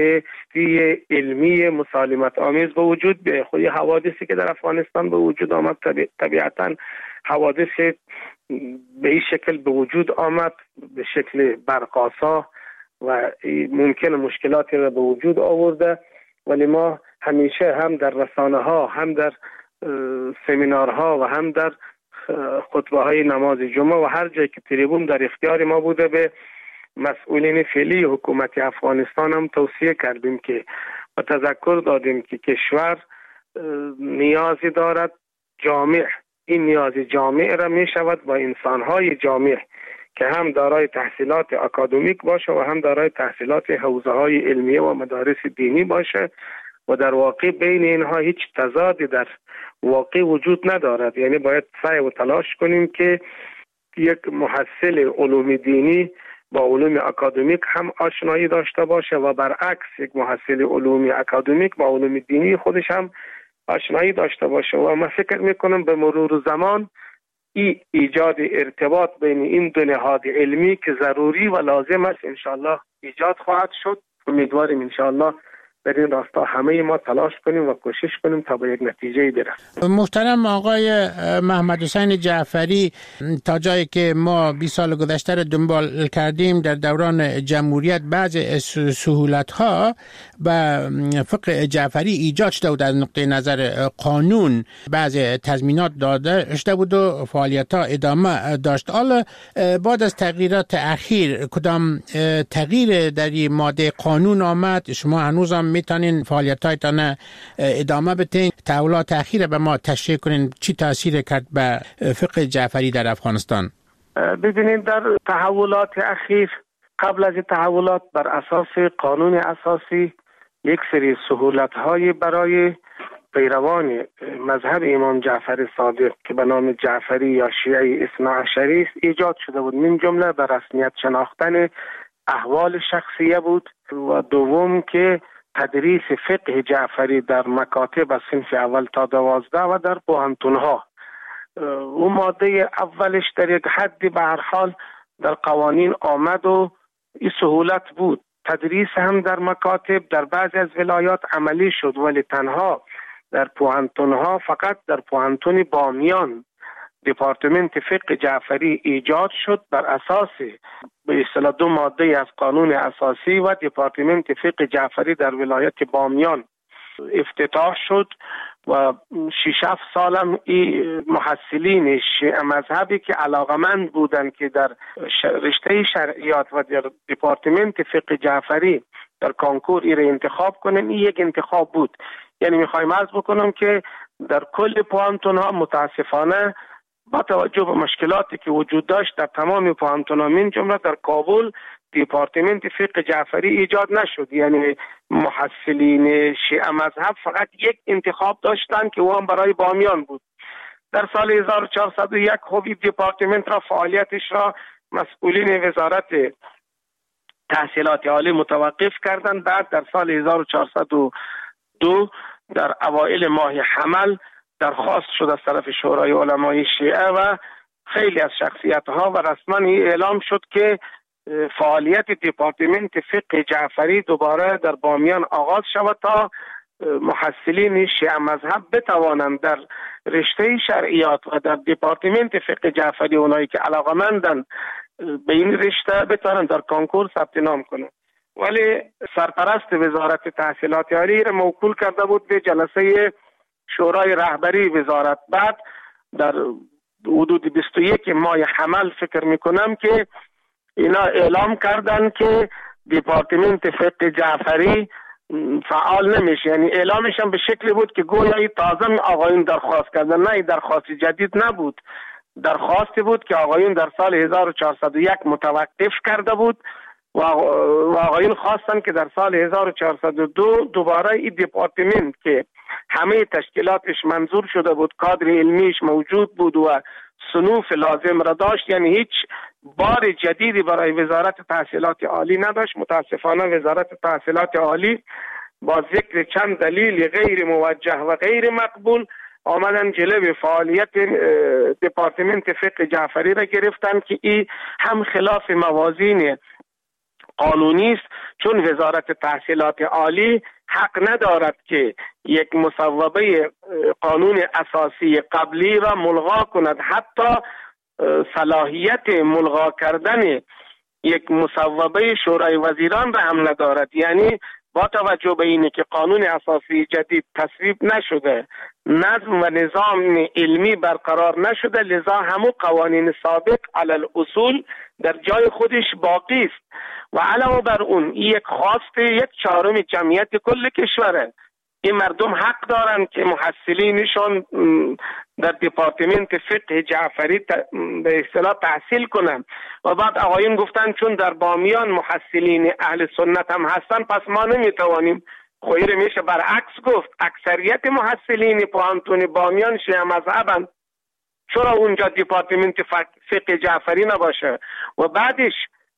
علمی مسالمت آمیز به وجود بیاید. خود حوادثی که در افغانستان به وجود آمد طبیعتاً حوادث به این شکل به وجود آمد، به شکل برقاسا و ممکن مشکلاتی را به وجود آورده، ولی ما همیشه هم در رسانه ها، هم در سمینارها و هم در خطبه های نماز جمعه و هر جایی که تریبون در اختیار ما بوده به مسئولین فعلی حکومت افغانستان هم توصیه کردیم که و تذکر دادیم که کشور نیازی دارد جامع، این نیاز جامع را می شود با انسانهای جامع که هم دارای تحصیلات اکادمیک باشه و هم دارای تحصیلات حوزه های علمیه و مدارس دینی باشه و در واقع بین اینها هیچ تضادی در واقع وجود ندارد. یعنی باید سعی و تلاش کنیم که یک محصل علوم دینی با علوم اکادمیک هم آشنایی داشته باشه و برعکس یک محصل علوم اکادمیک با علوم دینی خودش هم آشنایی داشته باشه. و من فکر میکنم به مرور زمان ای ایجاد ارتباط بین این دو نهاد علمی که ضروری و لازم است انشاءالله ایجاد خواهد شد. امیدواریم انشاءالله در این راستا همه ما تلاش کنیم و کوشش کنیم تا به یک نتیجه برسیم. محترم آقای محمد حسین جعفری، تا جایی که ما بیست سال گذشته را دنبال کردیم در دوران جمهوریت بعض سهولت‌ها به فقه جعفری ایجاد شده بود از نقطه نظر قانون، بعض تضمینات داده شده بود و فعالیت‌ها ادامه داشت. حالا بعد از تغییرات اخیر کدام تغییر در این ماده قانون آمد؟ شما هنوز هم میتونین فعالیت‌هایتان ادامه بدین؟ تحولات اخیر به ما تشریح کنین چی تاثیر کرد به فقه جعفری در افغانستان؟ ببینید در تحولات اخیر، قبل از تحولات بر اساس قانون اساسی یک سری سهولت‌های برای پیروان مذهب امام جعفر صادق که به نام جعفری یا شیعه اثنا عشری است ایجاد شده بود. من جمله به رسمیت شناختن احوال شخصیه بود و دوم که تدریس فقه جعفری در مکاتب از صنف اول تا دوازده و در پوهنتون‌ها. اون ماده اولش در یک حدی به هر حال در قوانین آمد و این سهولت بود. تدریس هم در مکاتب در بعضی از ولایات عملی شد، ولی تنها در پوهنتون‌ها فقط در پوهنتون بامیان دپارتمنت فقه جعفری ایجاد شد بر اساس به اصطلاح دو ماده از قانون اساسی و دپارتمنت فقه جعفری در ولایت بامیان افتتاح شد و شش هفت سالم این محصلین شیعه مذهبی که علاقمند بودند که در رشته شرعیات و در دپارتمنت فقه جعفری در کانکور ای را انتخاب کنن، این یک انتخاب بود. یعنی میخوایم عرض بکنم که در کل پوهنتون ها متاسفانه با توجه به مشکلاتی که وجود داشت در تمام پوهنتون‌ها من جمله در کابل دپارتمنت فقه جعفری ایجاد نشد. یعنی محصلین شیعه مذهب فقط یک انتخاب داشتند که او هم برای بامیان بود. در سال هزار و چهارصد و یک خوبی دپارتمنت را فعالیتش را مسئولین وزارت تحصیلات عالی متوقف کردند. بعد در سال هزار و چهارصد و دو در اوایل ماه حمل درخواست شد از طرف شورای علمای شیعه و خیلی از شخصیت‌ها و رسما اعلام شد که فعالیت دپارتمنت فقه جعفری دوباره در بامیان آغاز شود تا محصلین شیعه مذهب بتوانند در رشته شرعیات و در دپارتمنت فقه جعفری اونایی که علاقمندن به این رشته بتوانند در کنکور ثبت نام کنند. ولی سرپرست وزارت تحصیلات عالی را موکول کرده بود به جلسه شورای رهبری وزارت. بعد در حدود بیست و یک ماه حمل فکر میکنم که اینا اعلام کردن که دپارتمنت فقه جعفری فعال نمیشه. یعنی اعلامش هم به شکلی بود که گویا تازه آقایون درخواست کردن. نه، درخواست جدید نبود، درخواستی بود که آقایون در سال هزار و چهارصد و یک متوقف کرده بود و آقایون خواستن که در سال هزار و چهارصد و دو دوباره این دپارتمنت که همه تشکیلاتش منظور شده بود، کادر علمیش موجود بود و صنوف لازم را داشت، یعنی هیچ بار جدیدی برای وزارت تحصیلات عالی نداشت. متاسفانه وزارت تحصیلات عالی با ذکر چند دلیل غیر موجه و غیر مقبول آمدن جلوی فعالیت دپارتمنت فقه جعفری را گرفتن که این هم خلاف موازین قانونی است، چون وزارت تحصیلات عالی حق ندارد که یک مصوبه قانون اساسی قبلی را ملغا کند. حتی صلاحیت ملغا کردن یک مصوبه شورای وزیران را هم ندارد. یعنی با توجه به اینه که قانون اساسی جدید تصویب نشده، نظم و نظام علمی برقرار نشده، لذا همو قوانین سابق علی الاصول در جای خودش باقی است و علاوه بر اون یک خواست یک چهارم جمعیت کل کشوره. این مردم حق دارن که محصلینشون در دپارتمنت فقه جعفری به اصطلاح تحصیل کنن و بعد آقایون گفتن چون در بامیان محصلین اهل سنت هم هستن پس ما نمیتوانیم. خویر میشه برعکس گفت، اکثریت محصلین پوهنتون بامیان شیعه مذهبند، چرا اونجا دپارتمنت فقه جعفری نباشه؟ و بعدش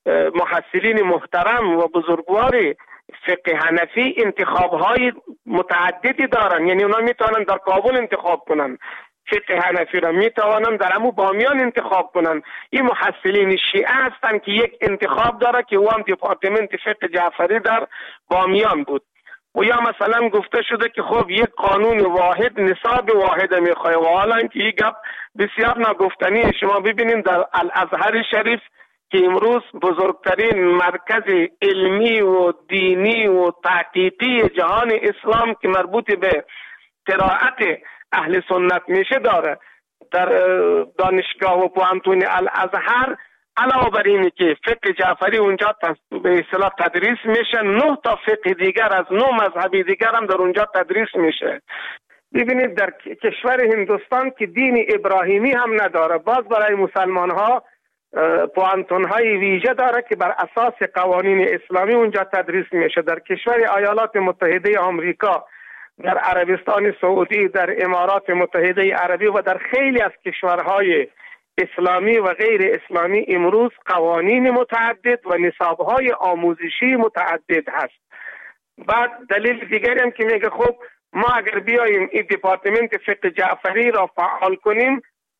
محصلین محترم و بزرگواری فقه حنفی انتخاب‌های متعددی دارن، یعنی اونا میتونن در کابل انتخاب کنن، فقه حنفی را میتوانن در همون بامیان انتخاب کنن. این محصلین شیعه هستن که یک انتخاب داره که او هم دپارتمنت فقه جعفری در بامیان بود. و یا مثلا گفته شده که خب یک قانون واحد نصاب واحد میخواه و حالا اینکه این گپ بسیار ناگفتنی. شما ببینید در الازهر شریف که امروز بزرگترین مرکز علمی و دینی و تحقیقی جهان اسلام که مربوط به قرائت اهل سنت میشه داره، در دانشگاه و پوهنتون الازهر علاوه بر اینه که فقه جعفری اونجا به اصطلاح تدریس میشه، نه تا فقه دیگر از نه مذهبی دیگر هم در اونجا تدریس میشه. ببینید در کشور هندوستان که دین ابراهیمی هم نداره، باز برای مسلمان ها پوهنتون های ویژه داره که بر اساس قوانین اسلامی اونجا تدریس میشه. در کشور ایالات متحده آمریکا، در عربستان سعودی، در امارات متحده عربی و در خیلی از کشورهای اسلامی و غیر اسلامی امروز قوانین متعدد و نصابهای آموزشی متعدد هست. بعد دلیل دیگری هم که میگه خب ما اگر بیاییم این دپارتمنت فقه جعفری را فعال کنیم،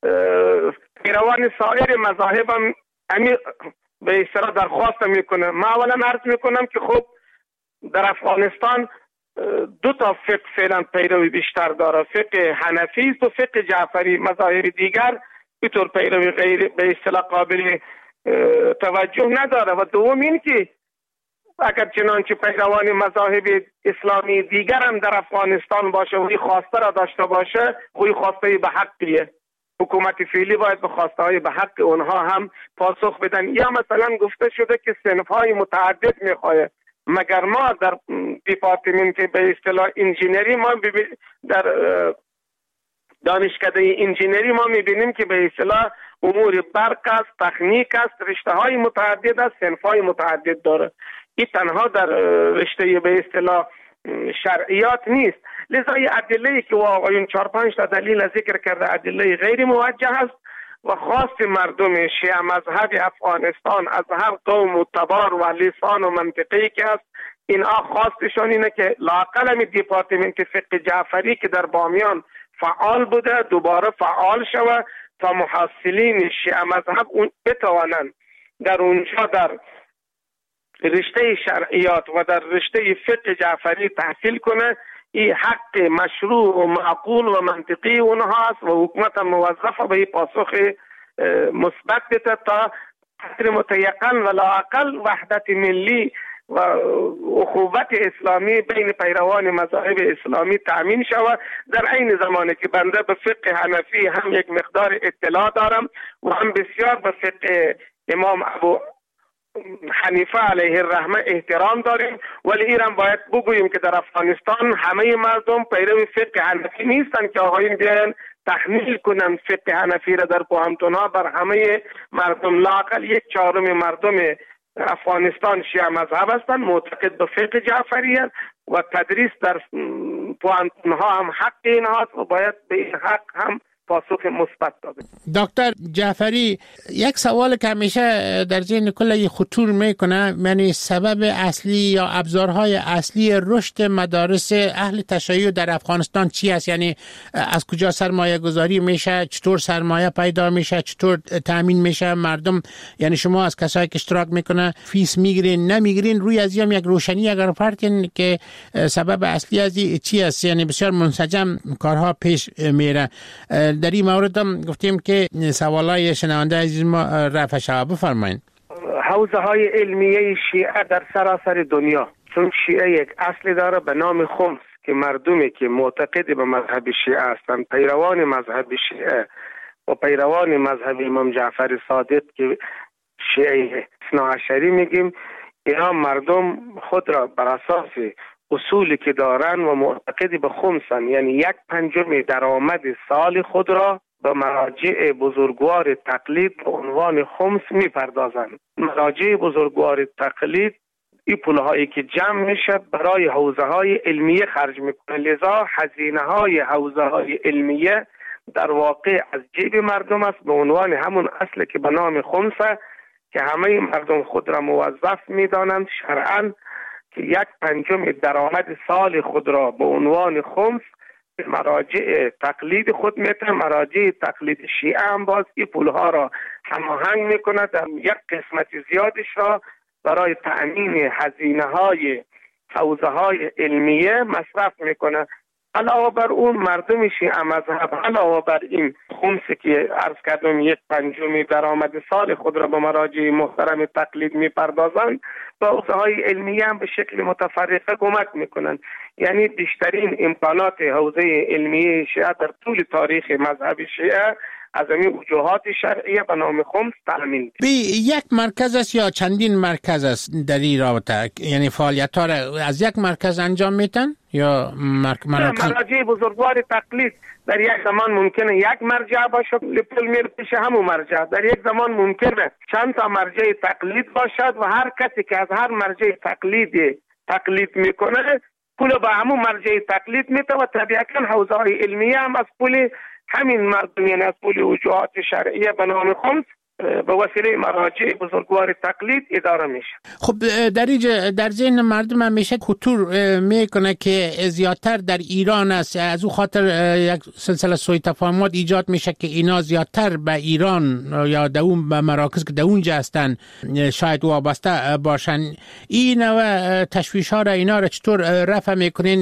پیروان سایر مذاهب هم همین به اصطلاح درخواست میکنه. ما اولا عرض میکنم که خب در افغانستان دو تا فقه فعلا پیروی بیشتر داره، فقه حنفی است و فقه جعفری. مذاهب دیگر اینطور پیروی غیر به اصطلاح قابل توجه نداره. و دوم این که اگر چنانچه پیروان مذاهب اسلامی دیگر هم در افغانستان باشه و این خواسته را داشته باشه، خوی خواسته به حقیه، حکومت فعلی باید به خواسته های به حق اونها هم پاسخ بدن. یا مثلا گفته شده که صنف های متعدد میخواه، مگر ما در دیپارتمنت به اصطلاح انجینری ما در دانشکده انجینری ما میبینیم که به اصطلاح امور برق است، تکنیک است، رشته های متعدد است، صنف های متعدد داره. این تنها در رشته به اصطلاح شرعیات نیست. لذا این ادله که آقایون چهار پنج تا دلیل ذکر کرده ادله غیر موجه است و خواست مردم شیعه مذهب افغانستان از هر قوم و تبار و لسان و منطقه‌ای که است، اینها خواستشون اینه که لااقل همین دیپارتمنت فقه جعفری که در بامیان فعال بوده دوباره فعال شود تا محصلین شیعه مذهب اون بتوانند در اونجا در رشته شرعیات و در رشته فقه جعفری تحصیل کنه. این حق مشروع و معقول و منطقی اونها است و حکومت موظفه به این پاسخ مثبت بده تا قدر متیقن و لااقل وحدت ملی و اخوت اسلامی بین پیروان مذاهب اسلامی تأمین شود. در عین زمانی که بنده به فقه حنفی هم یک مقدار اطلاع دارم و هم بسیار به فقه امام ابو حنیفه علیه الرحمه احترام داریم، ولی ایران باید بگوییم که در افغانستان همه مردم پیرو فقه حنفی نیستن که آقایون بیان تحمیل کنن فقه حنفی را در پوهنتون‌ها بر همه مردم. لااقل یک چهارم مردم افغانستان شیعه مذهب هستند، معتقد به فقه جعفری هست و تدریس در پوهنتون‌ها هم حق اینها است و باید به این حق هم پاسخ مثبت داده. دکتر جعفری، یک سوال که همیشه در ذهن کل خطور میکنه، یعنی سبب اصلی یا ابزارهای اصلی رشد مدارس اهل تشیع در افغانستان چی است؟ یعنی از کجا سرمایه گذاری میشه، چطور سرمایه پیدا میشه، چطور تامین میشه مردم؟ یعنی شما از کسایی که اشتراک میکنه فیس میگیرین نمیگیرین، روی از یک روشنی اگر پرتین که سبب اصلی از چی است؟ یعنی بسیار منسجم کارها پیش میره. در این مورد هم گفتیم که سوالای شنونده عزیز ما رفع شود. بفرمایید. حوزه های علمیه شیعه در سراسر دنیا، چون شیعه یک اصل داره به نام خمس که مردمی که معتقد به مذهب شیعه هستند، پیروان مذهب شیعه و پیروان مذهب امام جعفر صادق که شیعه اثنا عشری میگیم، اینا مردم خود را بر اساس اصولی که دارن و معتقد به خمسن، یعنی یک پنجم درآمد سال خود را به مراجع بزرگوار تقلید به عنوان خمس میپردازند. مراجع بزرگوار تقلید این پولهایی که جمع میشه برای حوزه های علمیه خرج میکنه، لذا هزینه های حوزه های علمیه در واقع از جیب مردم است به عنوان همون اصل که به نام خمسه که همه مردم خود را موظف میدانند شرعاً که یک پنجم درآمد سال خود را به عنوان خمس به مراجع تقلید خود میتن. مراجع تقلید شیعه هم باز این پولها را هماهنگ میکنه، در یک قسمت زیادش را برای تأمین هزینه های حوزه های علمیه مصرف میکنه. علاوه بر اون مردم شیعه مذهب علاوه بر این خمسی که عرض کردم یک پنجم درآمد سال خود را به مراجع محترم تقلید میپردازند، با حوزه های علمیه هم به شکل متفرقه کمک میکنند. یعنی بیشترین امکانات حوزه علمیه شیعه در طول تاریخ مذهب شیعه از این وجوهات شرعیه به نام خمس تأمین بی یک مرکز است یا چندین مرکز است در این رابطه؟ یعنی فعالیت ها را از یک مرکز انجام میتن یا مراکز؟ مراجع بزرگوار تقلید در یک زمان ممکنه یک مرجع باشه، لپل میر پیش همون مرجع. در یک زمان ممکنه چند تا مرجع تقلید باشد و هر کسی که از هر مرجع تقلید تقلید میکنه پول با همون مرجع تقلید میده و طبیعتا حوزه های علمیه هم از پول همین مردم، یعنی از پول وجوهات شرعیه به نام خمس به وسیله مراجع بزرگوار تقلید اداره میشه. خب در در ذهن مردم همیشه خطور میکنه که زیادتر در ایران است، از او خاطر یک سلسله سوء تفاهمات ایجاد میشه که اینا زیادتر به ایران یا در اون به مراکز که در اونجا هستن شاید وابسته باشن. این نوع تشویش ها را اینا را چطور رفع میکنین؟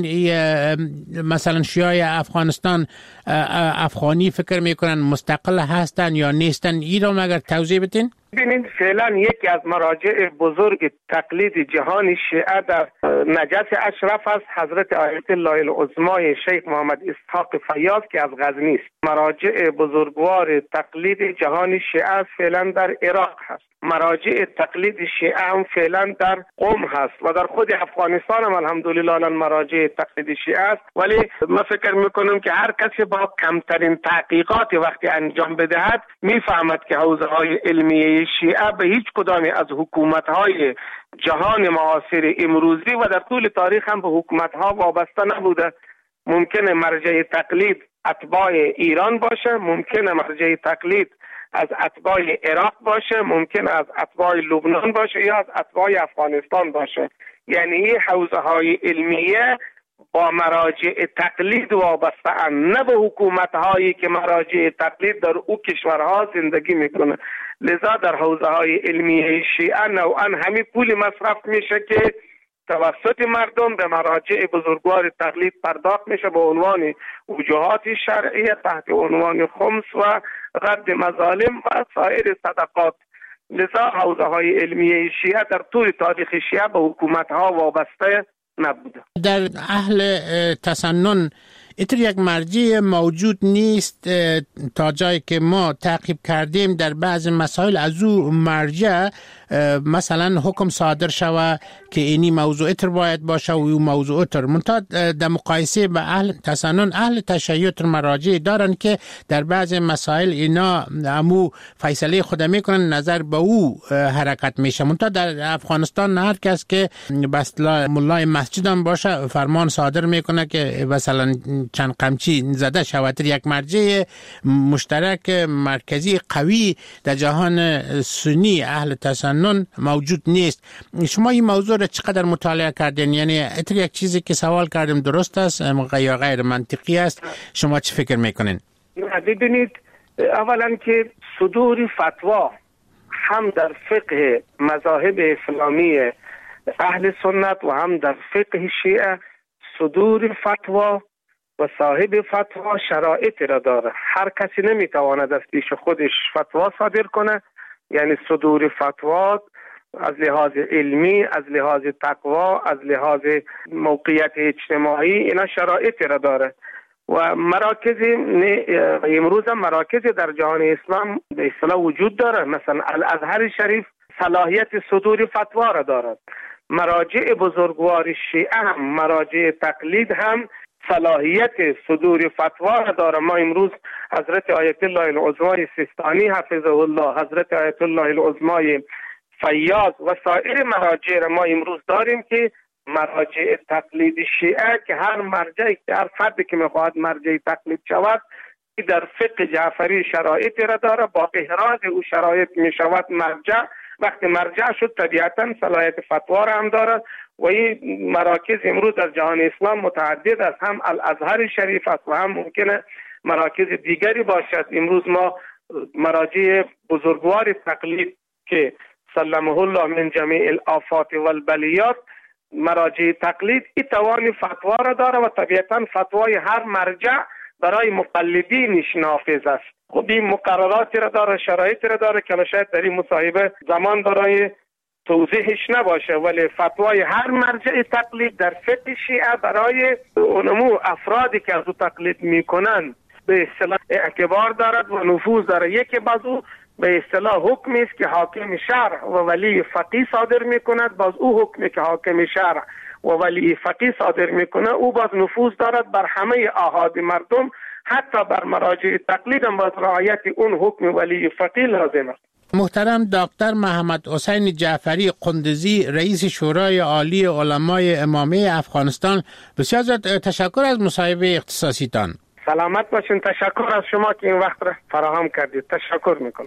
مثلا شیعه افغانستان افغانی فکر میکنن مستقل هستن یا نیستن؟ این را مگر توضیح بدین؟ ببینید فعلا یکی از مراجع بزرگ تقلید جهان شیعه در نجف اشرف است، حضرت آیت الله العظمای شیخ محمد اسحاق فیاض که از غزنی است. مراجع بزرگوار تقلید جهان شیعه است فعلا در عراق هست. مراجع تقلید شیعه هم فعلا در قم هست و در خود افغانستان هم الحمدلله الان مراجع تقلید شیعه است. ولی من فکر میکنم که هر کسی با کمترین تحقیقات وقتی انجام بدهد میفهمد که حوزه های علمیه شیعه به هیچ کدام از حکومت های جهان معاصر امروزی و در طول تاریخ هم به حکومت ها وابسته نبوده. ممکنه مرجع تقلید اتباع ایران باشه، ممکنه مرجع تقلید از اتباع عراق باشه، ممکن از اتباع لبنان باشه یا از اتباع افغانستان باشه. یعنی این حوزه های علمیه با مراجع تقلید وابسته اند، نه به حکومت هایی که مراجع تقلید در او کشورها زندگی میکنه. لذا در حوزه های علمیه شیعه نوعا همین پول مصرف میشه که توسط مردم به مراجع بزرگوار تقلید پرداخت میشه به عنوان وجوهات شرعیه تحت عنوان خمس و رد مظالم و سایر صدقات. لذا حوزه های علمیه شیعه در طول تاریخ شیعه به حکومت ها وابسته نبوده. در اهل تسنن اینطور یک مرجع موجود نیست تا جایی که ما تعقیب کردیم در بعض مسائل از او مرجع مثلا حکم صادر شوه که اینی موضوع اتر باید باشه و او موضوع اتر منتها در مقایسه به اهل تسنن اهل تشیع مراجع دارن که در بعض مسائل اینا امو فیصله خود میکنن نظر به او حرکت میشه. منتها در افغانستان هر کس که بس مولای مسجد هم باشه فرمان صادر میکنه که مثلا چند قمچی زده شود. یک مرجع مشترک مرکزی قوی در جهان سنی اهل تسنن موجود نیست. شما این موضوع را چقدر مطالعه کردین؟ یعنی اتر یک چیزی که سوال کردیم درست است یا غیر منطقی است؟ شما چی فکر میکنین؟ ببینید، اولا که صدور فتوا هم در فقه مذاهب اسلامی اهل سنت و هم در فقه شیعه صدور فتوا و صاحب فتوا شرایط را داره. هر کسی نمیتواند از پیش خودش فتوا صادر کنه. یعنی صدور فتوا از لحاظ علمی، از لحاظ تقوا، از لحاظ موقعیت اجتماعی اینا شرایط را داره و مراکز امروز هم مراکز در جهان اسلام به اصطلاح وجود داره. مثلا الازهر شریف صلاحیت صدور فتوا را دارد. مراجع بزرگوار شیعه هم مراجع تقلید هم صلاحیت صدور فتوا را داره. ما امروز حضرت آیت الله العظمای سیستانی حفظه الله، حضرت آیت الله العظمای فیاض و سایر مراجع را ما امروز داریم که مراجع تقلید شیعه که هر مرجعی که هر فردی که میخواهد مرجع تقلید شود در فقه جعفری شرایط را داره. با احراز او شرایط میشود مرجع. وقتی مرجع شد طبیعتا صلاحیت فتوا را هم دارد و این مراکز امروز در جهان اسلام متعدد است. هم الازهر شریف است و هم ممکنه مراکز دیگری باشد. امروز ما مراجع بزرگوار تقلید که سلمه الله من جمیع الآفات و البلیات، مراجع تقلید این توان فتوا را داره و طبیعتا فتوای هر مرجع برای مقلدینش نافذ است. خب این مقرراتی را داره، شرایطی را داره که شاید در این مصاحبه زمان برای توضیحش نباشه، ولی فتوای هر مرجع تقلید در فقه شیعه برای اونمو افرادی که از او تقلید میکنن به اصطلاح اعتبار دارد و نفوذ داره. یکی باز او به اصطلاح حکمی است که حاکم شرع و ولی فقیه صادر میکند، باز او حکمی که حاکم شرع و ولی فقیه صادر میکنه او باز نفوذ دارد بر همه احاد مردم، حتی بر مراجع تقلید هم باز رعایت اون حکم ولی فقیه لازم است. محترم دکتر محمد حسین جعفری قندزی، رئیس شورای عالی علمای امامیه افغانستان، بسیار زیاد تشکر از مصاحبه اختصاصی تان. سلامت باشین. تشکر از شما که این وقت را فراهم کردید. تشکر میکنم.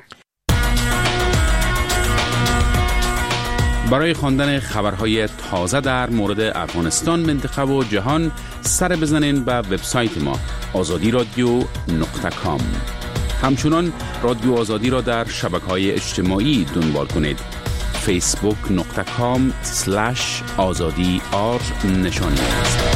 برای خواندن خبرهای تازه در مورد افغانستان، منطقه و جهان سر بزنین به وبسایت ما آزادی رادیو نقطه کام. همچنان رادیو آزادی را در شبکه‌های اجتماعی دنبال کنید. فیسبوک نقطه کام سلش آزادی آر نشانی است.